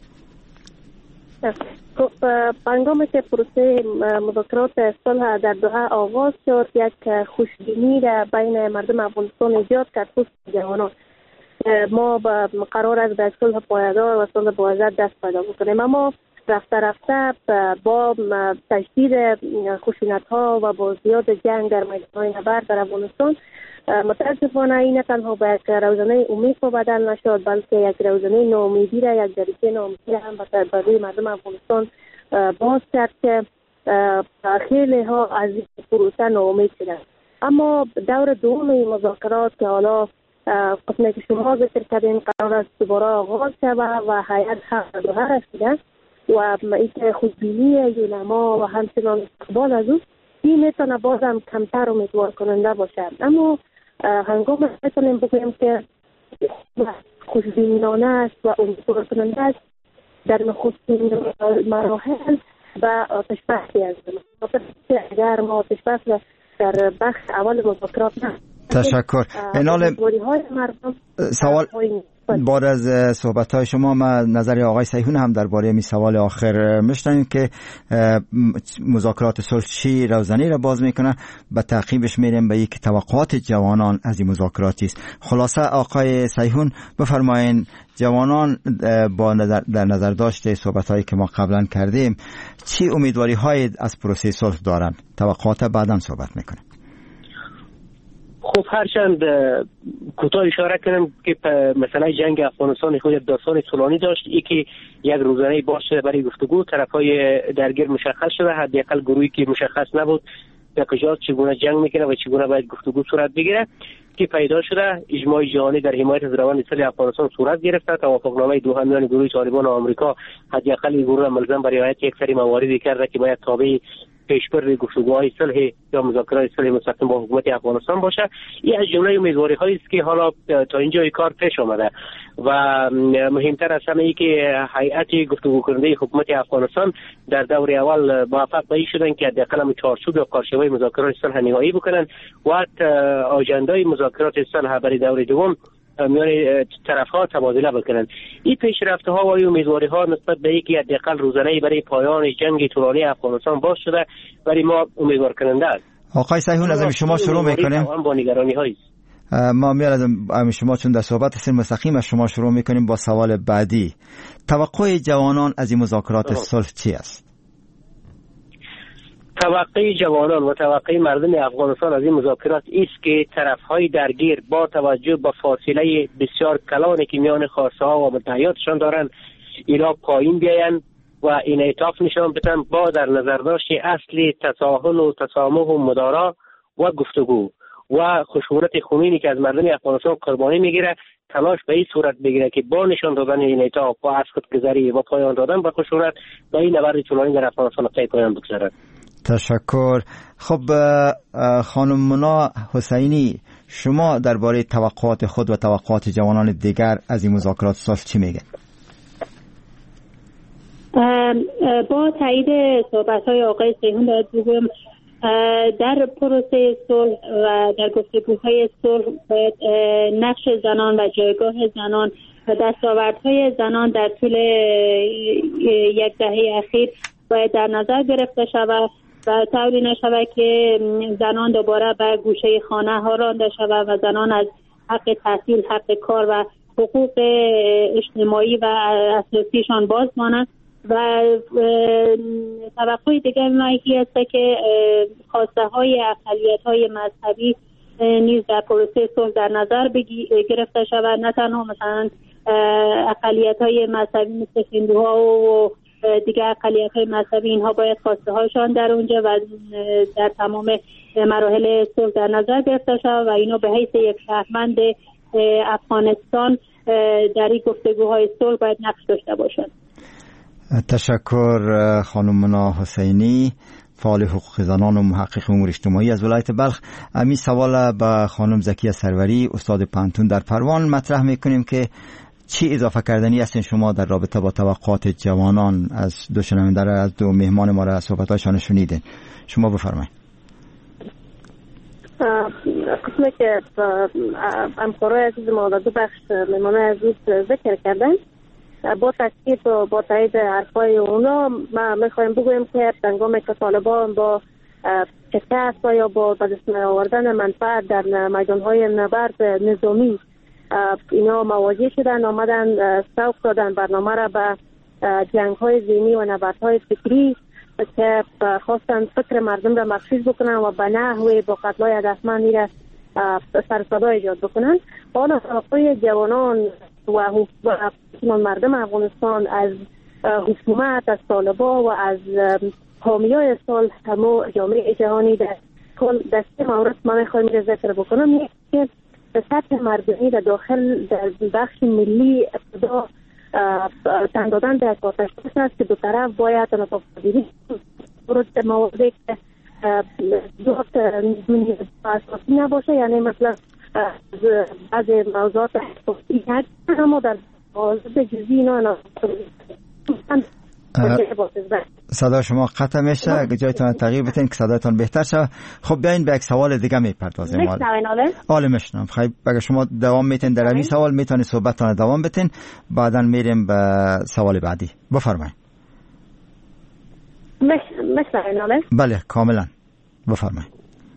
خب هنگامی که پروسه مذاکرات صلح در دوحه آغاز شد، یک خوشبینی را بین مردم افغانستان ایجاد کرد، خصوصا جوانان. ما قرار است به صلح پایدار و صلح باوجه دست پیدا بکنیم، اما رفته با تشدید خشونت‌ها و با زیاد جنگ در میدان‌های نبرد در افغانستان، متاسفانه این تنها به یک روزنه امید بدل نشد، بلکه یک روزنه ناامیدی را، یک دریچه ناامیدی را هم به روی مردم افغانستان باز کرد که خیلی ها از پروسه ناامید شدند. اما دور دوم مذاکرات که حالا قسمی که شما ذکر کردین قرار است دوباره آغاز شود و هیئت هم دوحه رسیده و این خوشبینی یونما و همچنان استقبال از او، این میتونه بازم کمتر امیدوار کننده باشه. اما هنگام میتونیم بگوییم که خوشبینانه است و امیدوار کننده است در نخستین مراحل و آتش بسی است. اگر ما آتش بس در بخش اول مذاکرات نه. تشکر. اینال سوال بعد از صحبت‌های شما ما نظر آقای سیحون هم درباره این سوال آخر میشنویم که مذاکرات صلح چی روزنه را باز میکنه. به تعقیبش میریم به یک توقعات جوانان از این مذاکراتی است. خلاصه آقای سیحون بفرمایین، جوانان با در نظر داشته صحبت‌هایی که ما قبلا کردیم چی امیدواری‌های از پروسه صلح دارن؟ توقعات بعداً صحبت میکنیم. خب هرچند کوتاه اشاره کنم که مثلا جنگ افغانستان خود داستان طولانی داشت، ای که یک روزانه باشه برای گفتگو، طرفای درگیر مشخص شده، حداقل گروهی که مشخص نبود در کجا چگونه جنگ میکنه و چگونه باید گفتگو صورت بگیره که پیدا شده. اجماع جهانی در حمایت از روند صلح افغانستان صورت گرفته. توافقنامه دوحه میان گروه طالبان و آمریکا حداقل این گروه ملزم به رعایت یک سری مواردی کرده که باید تابع پیشبرد گفتگوهای صلح یا مذاکرات صلح مستقیم با حکومت افغانستان باشه. این از جمله امیدواری‌هایی است که حالا تا اینجای کار پیش آمده و مهمتر از همه ای که هیئت گفتگو کننده حکومت افغانستان در دور اول موفق به این شدن که حداقل هم چارچوب یا کارشوی مذاکرات صلح نهایی بکنن و آژاندای مذاکرات صلح برای دور دوم میان طرف‌ها تبادله بکنن. این پیشرفت‌ها و امیدواری‌ها نسبت به اینکه حداقل روزانه‌ای برای پایان جنگ طولانی افغانستان باز شده برای ما امیدوار کننده است. آقای سیحون از شما شروع می‌کنیم. با نگرانی‌هایی ما میاد از شما چون در صحبت هستیم مستقیم از شما شروع می‌کنیم با سوال بعدی. توقع جوانان از این مذاکرات صلح چی است؟ توقع جوانان و توقع مردم افغانستان از این مذاکرات است که طرف‌های درگیر با توجه به فاصله بسیار کلانی که میان خواسته‌ها و مدعیاتشان دارند اینا پایین بیاین و انعطاف نشان بدن با در نظر داشت اصل تساهل و تسامح و مدارا و گفتگو و خشونت خونینی که از مردم افغانستان قربانی میگیره تلاش به این صورت بگیره که با نشان دادن انعطاف و از خودگذری و پایان دادن به خشونت به این نبرد طولانی در افغانستان پی پایان بگذارد. تشکر. خب خانم منا حسینی، شما درباره توقعات خود و توقعات جوانان دیگر از این مذاکرات صلح چی میگن؟ با تایید صحبت‌های آقای سیحون باید بگم در پروسه صلح و در گفتگوهای صلح باید نقش زنان و جایگاه زنان و دستاوردهای زنان در طول یک دهه اخیر باید در نظر گرفته شود و طوری نشود که زنان دوباره به گوشه خانه ها رانده شود و زنان از حق تحصیل، حق کار و حقوق اجتماعی و اساسیشان باز مانند. و توقع دیگر نایکی است که خواسته های اقلیت های مذهبی نیز در پروسه صلح در نظر گرفته شود، نه تنها مثلا اقلیت های مذهبی مثل هندوها و دیگر اقلیت های مذهبی، اینها باید خواسته هاشان در اونجا و در تمام مراحل صلح در نظر گرفته شود و اینا به حیث یک شهروند افغانستان در این گفتگوهای صلح باید نقش داشته باشند. تشکر خانم منا حسینی، فعال حقوق زنان و محقق امور اجتماعی از ولایت بلخ. امی سوال به خانم زکیه سروری، استاد پانتون در پروان مطرح میکنیم که چی اضافه کردنی هستین شما در رابطه با توقعات جوانان؟ از دو شنونده را، از دو مهمان ما را صحبتاشان شنیدین، شما بفرمایید. قسمه که همکارای عزیز ما در دو بخش مهمان عزیز ذکر کردن، با تاکید و با تایید حرفای اونا ما میخوایم بگویم که هنگامی که طالبان با شکست یا با دست آوردن منفعت در میدانهای نبرد نظامی اینا مواجه شدن، آمدن سوق دادن برنامه را به جنگ‌های ذهنی و نبردهای فکری که خواستن فکر مردم را مخشوش بکنن و به نحوی با قتل‌های هدفمندی را سرصدا ایجاد بکنن. حالا توقع جوانان و مردم افغانستان از حکومت، از طالبان و از حامیای صلح همو جامعه جهانی در کل دسته مورد ما میخوایم ذکر بکنم که سطح مردمی در داخل در بخش ملی ابتدا تن دادن در آتش است که دو طرف باید تنظیمی برد مواردی که دوست اساسی نباشه، یعنی مثلا از موضوعات اساسی اما در موضوع جزئی اینا صدا شما قطع میشه، اگه جایتون تغییر بدین که صدایتان بهتر شه. خب بیاین به یک سوال دیگه میپردازیم. حالا میشنم. خب اگه شما دوام میتین در این سوال میتونید صحبتتان دوام بدین، بعدا میریم به سوال بعدی. بفرمایید. بله کاملا بفرمایید.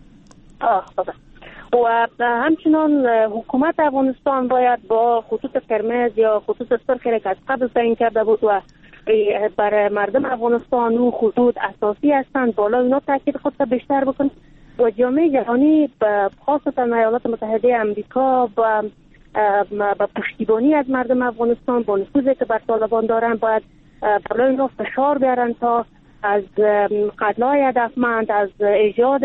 و همچنان حکومت افغانستان باید با خطوط قرمز یا خطوط سرخی که از قبل تعیین کرده بود و برای مردم افغانستان و خطوط اساسی هستند بالا اینا تاکید خود را بیشتر بکن و جامعه جهانی خاصتا ایالات متحده امریکا با پشتیبانی از مردم افغانستان با نفوذی که بر طالبان دارن باید بالا اینا فشار بیارن تا از قتل‌های هدفمند، از ایجاد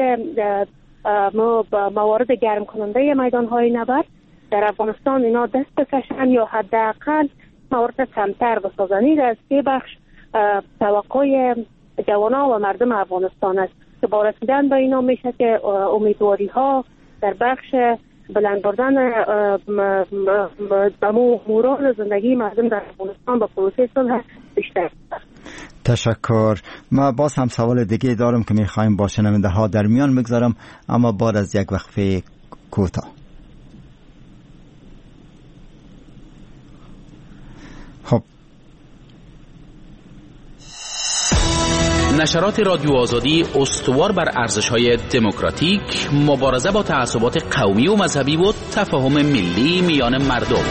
موارد گرم کننده میدان‌های نبرد در افغانستان اینا دست بکشن یا حداقل موارد کمتر بسازن. این از که بخش توقع جوانان و مردم افغانستان است که با رسیدن به اینا میشه که امیدواری ها در بخش بلند بردن مورال زندگی مردم در افغانستان با پروسه صلح بیشتر. تشکر. ما باز هم سوال دیگه دارم که میخوایم با شنونده ها در میان بگذارم، اما بعد از یک وقفه کوتاه. خب نشرات رادیو آزادی استوار بر ارزش‌های دموکراتیک، مبارزه با تعصبات قومی و مذهبی و تفاهم ملی میان مردم.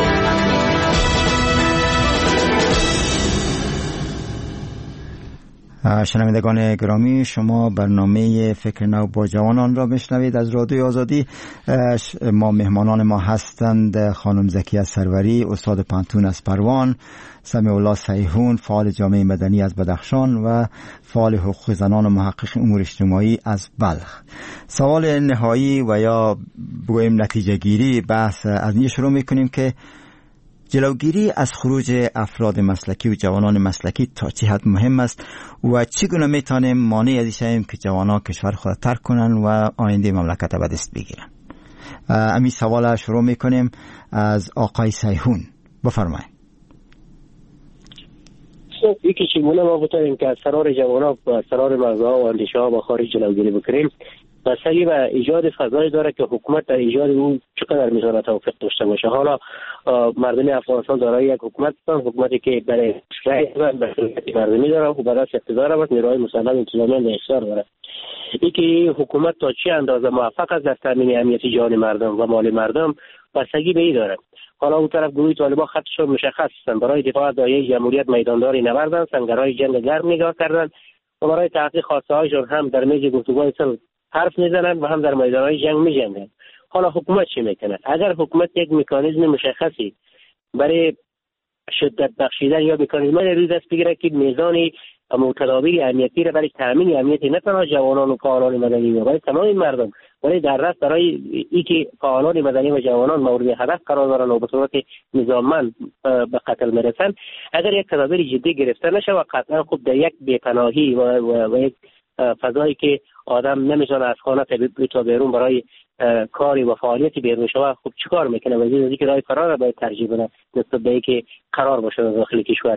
شنوندگان گرامی، شما برنامه فکر نو با جوانان را میشنوید از رادیو آزادی. ما مهمانان ما هستند خانم زکیه سروری، استاد پانتون از پروان، سمیع الله سیحون، فعال جامعه مدنی از بدخشان و فعال حقوق زنان و محقق امور اجتماعی از بلخ. سوال نهایی و یا بگوییم نتیجه گیری بحث از این شروع میکنیم که جلوگیری از خروج افراد مسلکی و جوانان مسلکی تا چه حد مهم است و چگونه میتونیم مانع از این که جوانان کشور خود ترک کنن و آینده مملکت به دست بگیرن. امی سوال شروع میکنیم از آقای سیحون. بفرمایید. یکی چگونه ما بتونیم که از فرار جوانان و فرار مغزها و اندیشه ها با خارج جلوگیری بکنیم؟ مسئله و ایجاد فضایی داره که حکومت در ایجاد اون چقدر میتونه توفیق داشته باشه. حالا مردم افغانستان دارای یک حکومت هستند، حکومتی که برای رأی مردمی داره و برای اقتدار و نیروهای مسلح انتظامی و احصار داره. اینکه حکومت تا چه اندازه موفق است در تامین امنیت جان مردم و مال مردم بستگی به این داره. حالا اون طرف گروه طالبان خطشون مشخص هستند، برای دفاع از دایره جمهوریت میدانداری نبردن، سنگرهای جنگ گرم نگاه کردن و برای تحقیق خواسته هایشون هم در میز گفتگوهای صلح حرف میزنن و هم در میدانهای جنگ میجنگن. حالا حکومت چی میکنه؟ اگر حکومت یک مکانیزم مشخصی برای شدت بخشیدن یا مکانیزمی روی دست بگیره که میزان تدابیر امنیتی را برای تامین امنیت نه تنها جوانان و فعالان مدنی بلکه تمام مردم برای در رأس برای اینکه فعالان مدنی و جوانان مورد هدف قرار دارن و به صورت نظاممند به قتل میرسن، اگر یک تدابیر جدی گرفته نشه و قطعا خب در یک بی‌پناهی و یک فضایی که آدم نمیتونه از خانه تا بیرون برای کاری و فعالیتی بیرون شود، خب چیکار میکنه؟ وزیر از اینکه راه فرار را باید ترجیح بده نسبت به اینکه قرار باشه در داخل کشور.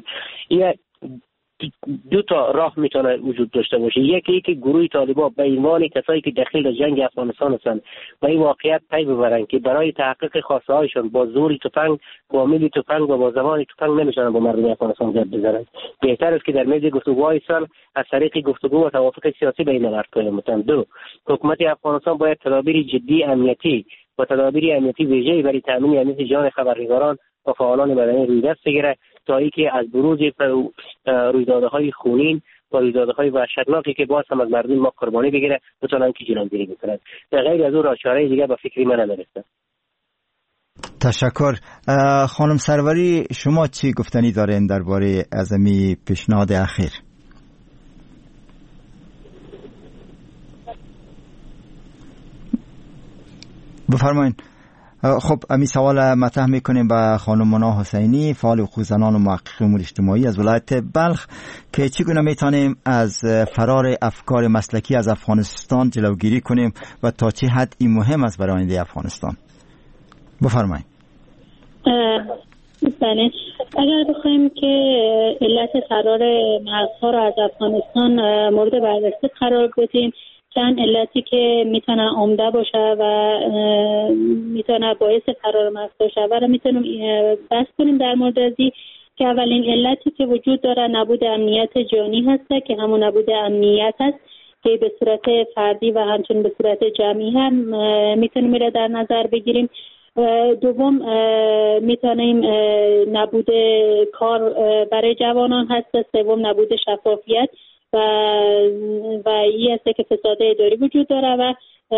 دو تا راه میتونه وجود داشته باشه. یکی که گروه طالبان به عنوان کسایی که داخل جنگ افغانستان هستند و این واقعیت پی ببرن که برای تحقیق خواسته هایشون با زور تفنگ، با میل تفنگ و با زمان تفنگ نمیتونن با مردم افغانستان گپ بزنن. بهتر است که در میز گفتگوهای صلح از طریق گفتگو و توافق سیاسی بین مردم متن. دو، حکومت افغانستان باید تدابیر جدی امنیتی و تدابیر امنیتی ویژه‌ای برای تامین امنیت جان خبرنگاران و فعالان مدنی روی دست بگیره تا اینکه از بروز رویدادهای خونین و رویدادهای وحشتناکی که باز هم از مردم ما قربانی بگیره بتونن که جلوگیری بکنن. در غیر از اون راه چاره دیگه به فکری من نمیرسه. تشکر. خانم سروری، شما چی گفتنی دارین درباره از این پیشنهاد اخیر؟ بفرمایید. خب امی سوال مطرح میکنیم با خانم منا حسینی، فعال حقوق زنان و محقق امور اجتماعی از ولایت بلخ، که چگونه میتونیم از فرار افکار مسلکی از افغانستان جلوگیری کنیم و تا چه حد این مهم است برای آینده افغانستان. بفرمایید. بله، اگر بخوایم که علت فرار مغزها را از افغانستان مورد بررسی قرار بدیم، چند علتی که میتونه عمده باشه و میتونه باعث فرار مغزها شود و میتونیم بحث کنیم در مورد ازی که اولین علتی که وجود داره نبود امنیت جانی هست که همون نبود امنیت است که به صورت فردی و همچنین به صورت جمعی هم میتونیم میره در نظر بگیریم. دوم میتونیم نبود کار برای جوانان هست. سوم نبود شفافیت و این است که فساد اداری وجود داره و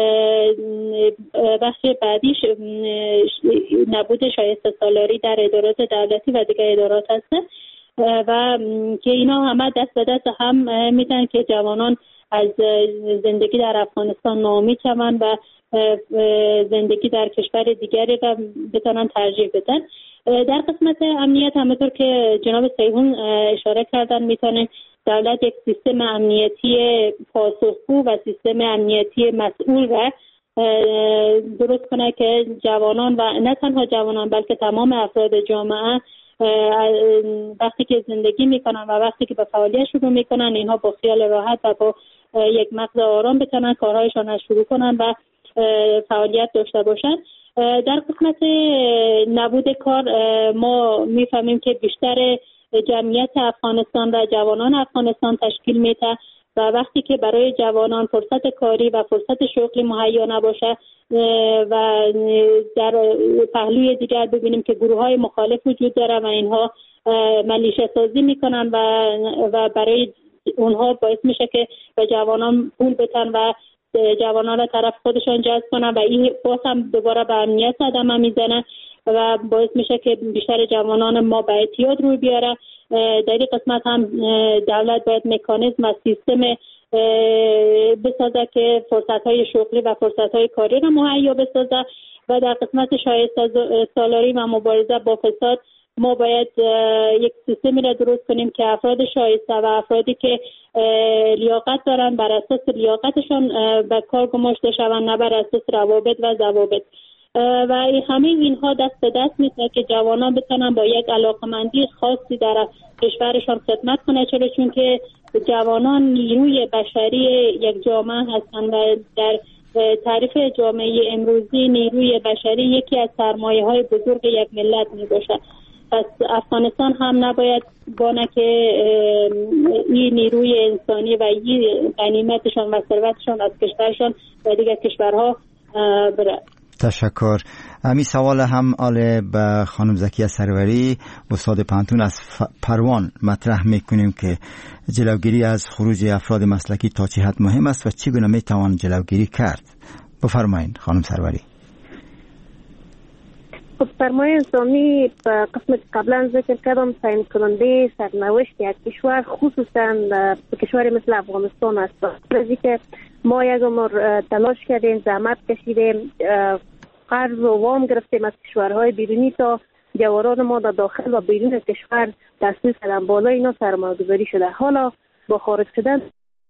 بخش بعدیش نبود شایسته سالاری در ادارات دولتی و دیگر ادارات هست و که اینا همه دست به دست هم میتونن که جوانان از زندگی در افغانستان ناامید شوند و زندگی در کشور دیگری را بتونن ترجیح بدن. در قسمت امنیت همونطور که جناب سیحون اشاره کردن میتونه دولت یک سیستم امنیتی پاسخگو و سیستم امنیتی مسئول را درست کنه که جوانان و نه تنها جوانان بلکه تمام افراد جامعه وقتی که زندگی میکنن و وقتی که به فعالیت شروع میکنن اینها با خیال راحت و با یک مغز آرام بتونن کارهایشان را شروع کنن و فعالیت داشته باشن. در قسمت نبود کار ما میفهمیم که بیشتر جمعیت افغانستان و جوانان افغانستان تشکیل میده و وقتی که برای جوانان فرصت کاری و فرصت شغلی مهیا نباشه و در پهلوی دیگر ببینیم که گروه‌های مخالف وجود داره و اینها ملیشه سازی میکنن و برای اونها باعث میشه که به جوانان پول بدن و جوانان را طرف خودشان جذب کنن و این باز هم دوباره به امنیت صدمه میزنه و باعث میشه که بیشتر جوانان ما به اعتیاد روی بیاره. در این قسمت هم دولت باید مکانیزم و سیستم بسازه که فرصت‌های شغلی و فرصت‌های کاری را مهیا بسازه و در قسمت شایسته سالاری و مبارزه با فساد ما باید یک سیستمی را درست کنیم که افراد شایسته و افرادی که لیاقت دارن بر اساس لیاقتشان به کار گماشته شوند نه بر اساس روابط و ضوابط و همه اینها دست به دست میشه که جوانان بتونن با یک علاقمندی خاصی در کشورشان خدمت کنه، چون که جوانان نیروی بشری یک جامعه هستند و در تعریف جامعه امروزی نیروی بشری یکی از سرمایه‌های بزرگ یک ملت میباشه. پس افغانستان هم نباید بانه که این نیروی انسانی و این غنیمتشان و ثروتشان از کشورشان و دیگر کشورها بره. تشکر. امی سوال هم آله به خانم زکیه سروری استاد پانتون از پروان مطرح میکنیم که جلوگیری از خروج افراد مسلکی تا چه حد مهم است و چگونه میتوان جلوگیری کرد. بفرمایید خانم سروری. خب سرمایه انسانی به قسمت قبلا ذکر کردم تعیین کننده سرنوشت یک کشور خصوصا کشوری مثل افغانستان است. برای که ما یک عمر تلاش کردیم، زحمت کشیدیم، قرض و وام گرفتیم از کشورهای بیرونی تا جوانان ما در داخل و بیرون کشور تحصیل کردن. بالا اینا سرمایه‌گذاری شده. حالا با خارج شدن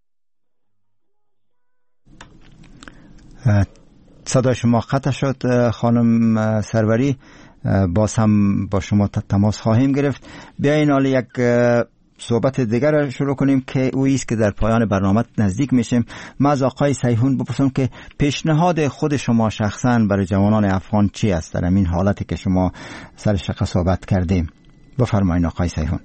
صدای شما قطع شد خانم سروری، باز هم با شما تماس خواهیم گرفت. بیاین حالا یک صحبت دیگر را شروع کنیم که اویست که در پایان برنامه نزدیک میشیم. من از آقای سیحون بپرسم که پیشنهاد خود شما شخصا برای جوانان افغان چی است در این حالتی که شما سرش صحبت کردیم؟ بفرمایید آقای سیحون.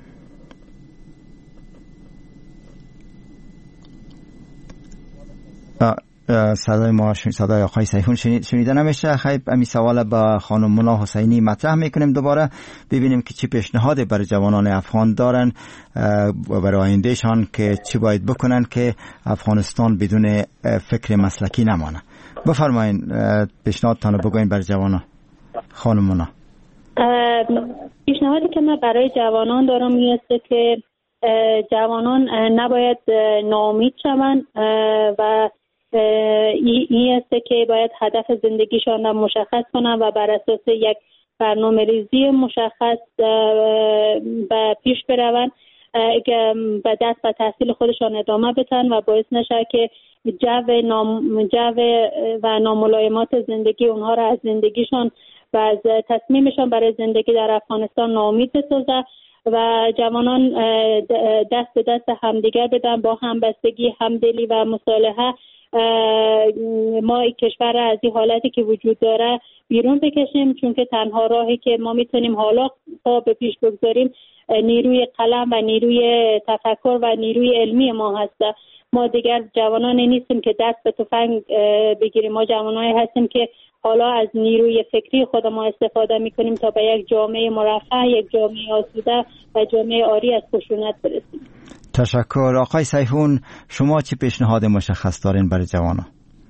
صدای آقای سیحون شنیده نمیشه. خیلی امی سوال با خانم مولا حسینی مطرح میکنیم دوباره ببینیم که چی پیشنهاد برای جوانان افغان دارن برای آیندهشان که چی باید بکنن که افغانستان بدون فکر مسلکی نمانه. بفرمایید پیشنهادتان رو بگوین برای جوانان خانم مولا. پیشنهادی که من برای جوانان دارم این است که جوانان نباید ناامید شوند و این است که باید هدف زندگیشان را مشخص کنند و بر اساس یک برنامه ریزی مشخص به پیش بروند به دست و تحصیل خودشان ادامه بدن و باعث نشه که جو و ناملایمات زندگی اونها را از زندگیشان و از تصمیمشان برای زندگی در افغانستان ناامید بسازه و جوانان دست به دست همدیگر بدن، با همبستگی، همدلی و مصالحه ما کشور را از این حالتی که وجود داره بیرون بکشیم، چون که تنها راهی که ما میتونیم حالا پا به پیش بگذاریم نیروی قلم و نیروی تفکر و نیروی علمی ما هست. ما دیگر جوانانی نیستیم که دست به تفنگ بگیریم، ما جوانانی هستیم که حالا از نیروی فکری خود ما استفاده میکنیم تا به یک جامعه مرفه، یک جامعه آسوده و جامعه عاری از خشونت برسیم. تشکر. آقای سیحون، شما چه پیشنهاد مشخص دارین برای جوانان؟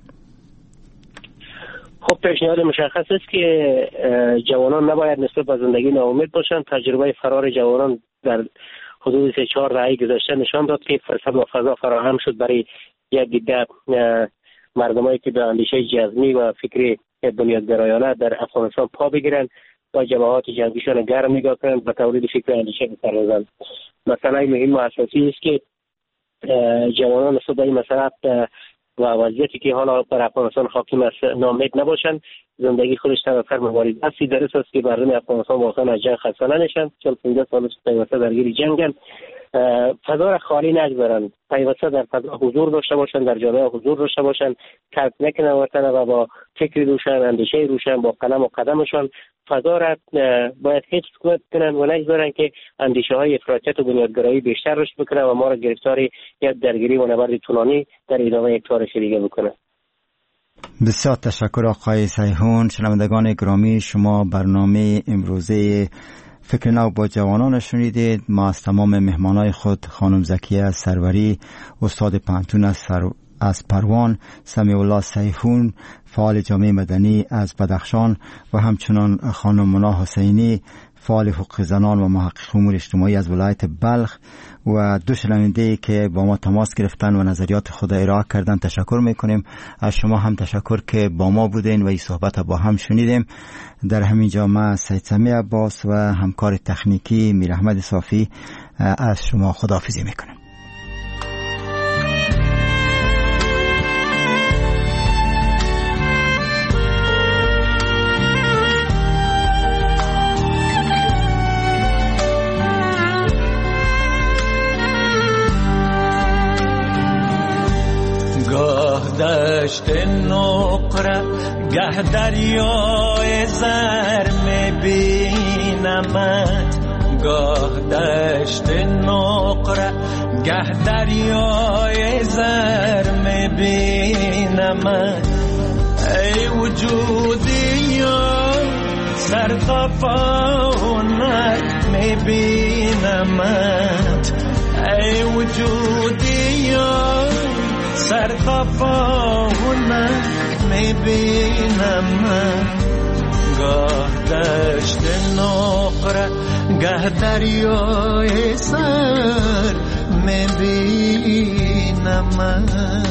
خب پیشنهاد مشخص است که جوانان نباید نسبت به زندگی ناامید باشند. تجربه فرار جوانان در حدود 3-4 دهه گذشته نشان داد که فضا فراهم شد برای یک دیده مردمایی که به اندیشه جزمی و فکری بنیادگرایانه در افغانستان پا بگیرند و جماعات جنگیشان گرم نگاه کنند و تولید فکر و اندیشه بپردازند. مسئله مهم و اساسی است که جوانان نسبت به این مسئله و وضعیتی که حالا بر افغانستان حاکم است ناامید نباشند. زندگی خودش طرفدار مبارزه است. درست است که مردم افغانستان واقعا از جنگ خسته نشن، 40-50 سال پیوسته درگیر جنگن، فضا را خالی نگذارن، پیوسته در فضا حضور داشته باشن، در جامعه حضور داشته باشن، ترک نکنن وطن و با فکری روشن، اندیشه روشن، با قلم و قدمشان فضا را باید حفظ کنن و نگذارن که اندیشه های افراطیت و بنیادگرایی بیشتر رشد بکنه و ما را گرفتار یک درگیری و نبرد طولانی در ادامه یک تاریخ دیگه بکنه. بسیار تشکر آقای سیحون. شنوندگان گرامی، شما برنامه امروزه فکر نو با جوانان شنیدید. ما از تمام مهمانای خود خانم زکیه سروری، استاد پانتون از پروان، سمیع الله سیحون، فعال جامعه مدنی از بدخشان و همچنان خانم منا حسینی، فعال حقوق زنان و محقق امور اجتماعی از ولایت بلخ و دو شنونده که با ما تماس گرفتن و نظریات خود ارائه کردن تشکر میکنیم. از شما هم تشکر که با ما بودین و این صحبت با هم شنیدیم. در همین جا من سید سمیع عباس و همکار تکنیکی میر احمد صافی از شما خداحافظی میکنم. دشت نقره گه دریای زر میبینمت، گاه دشت نقره گه دریای زر میبینمت. ای وجودی یا سرخفا هنر میبینمت، ای وجودی یا سرخفا هنر میبینم من. گاه دشت نقره گه دریای سر میبینم من.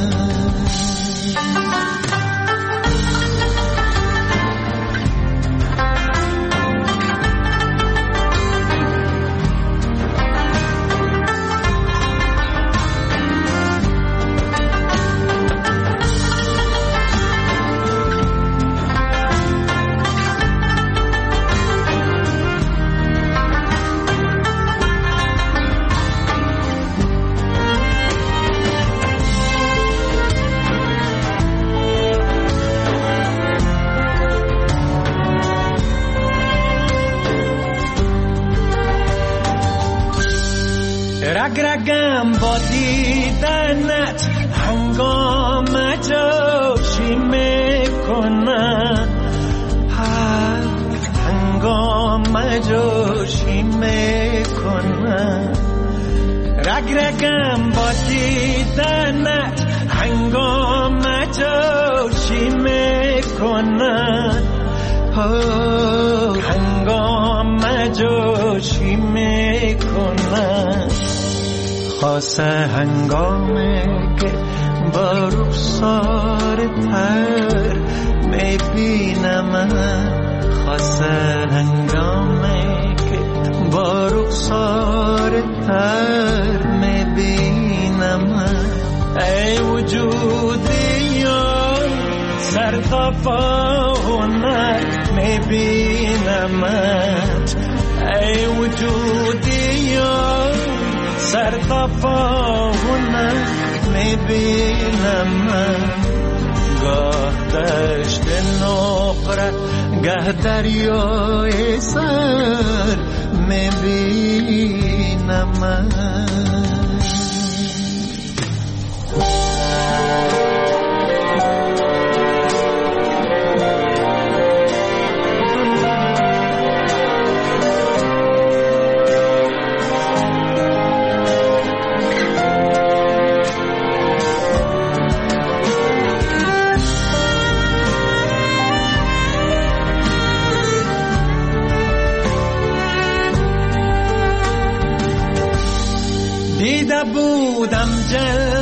رگرگم با دیدنت هنگام جوشی میکنم، هنگام جوشی میکنم. رگرگم با دیدنت هنگام جوشی میکنم، هنگام جوشی میکنم. خاصه هنگامی که با رخسار تر میبینم، خاصه هنگامی که با رخسار تر میبینم. ای وجودی سر تا پا هنر میبینمت. ای وجودی سر تا پا هنر میبینمت. گاه دشت نقره گه دریای سر میبینمت. دیده بودم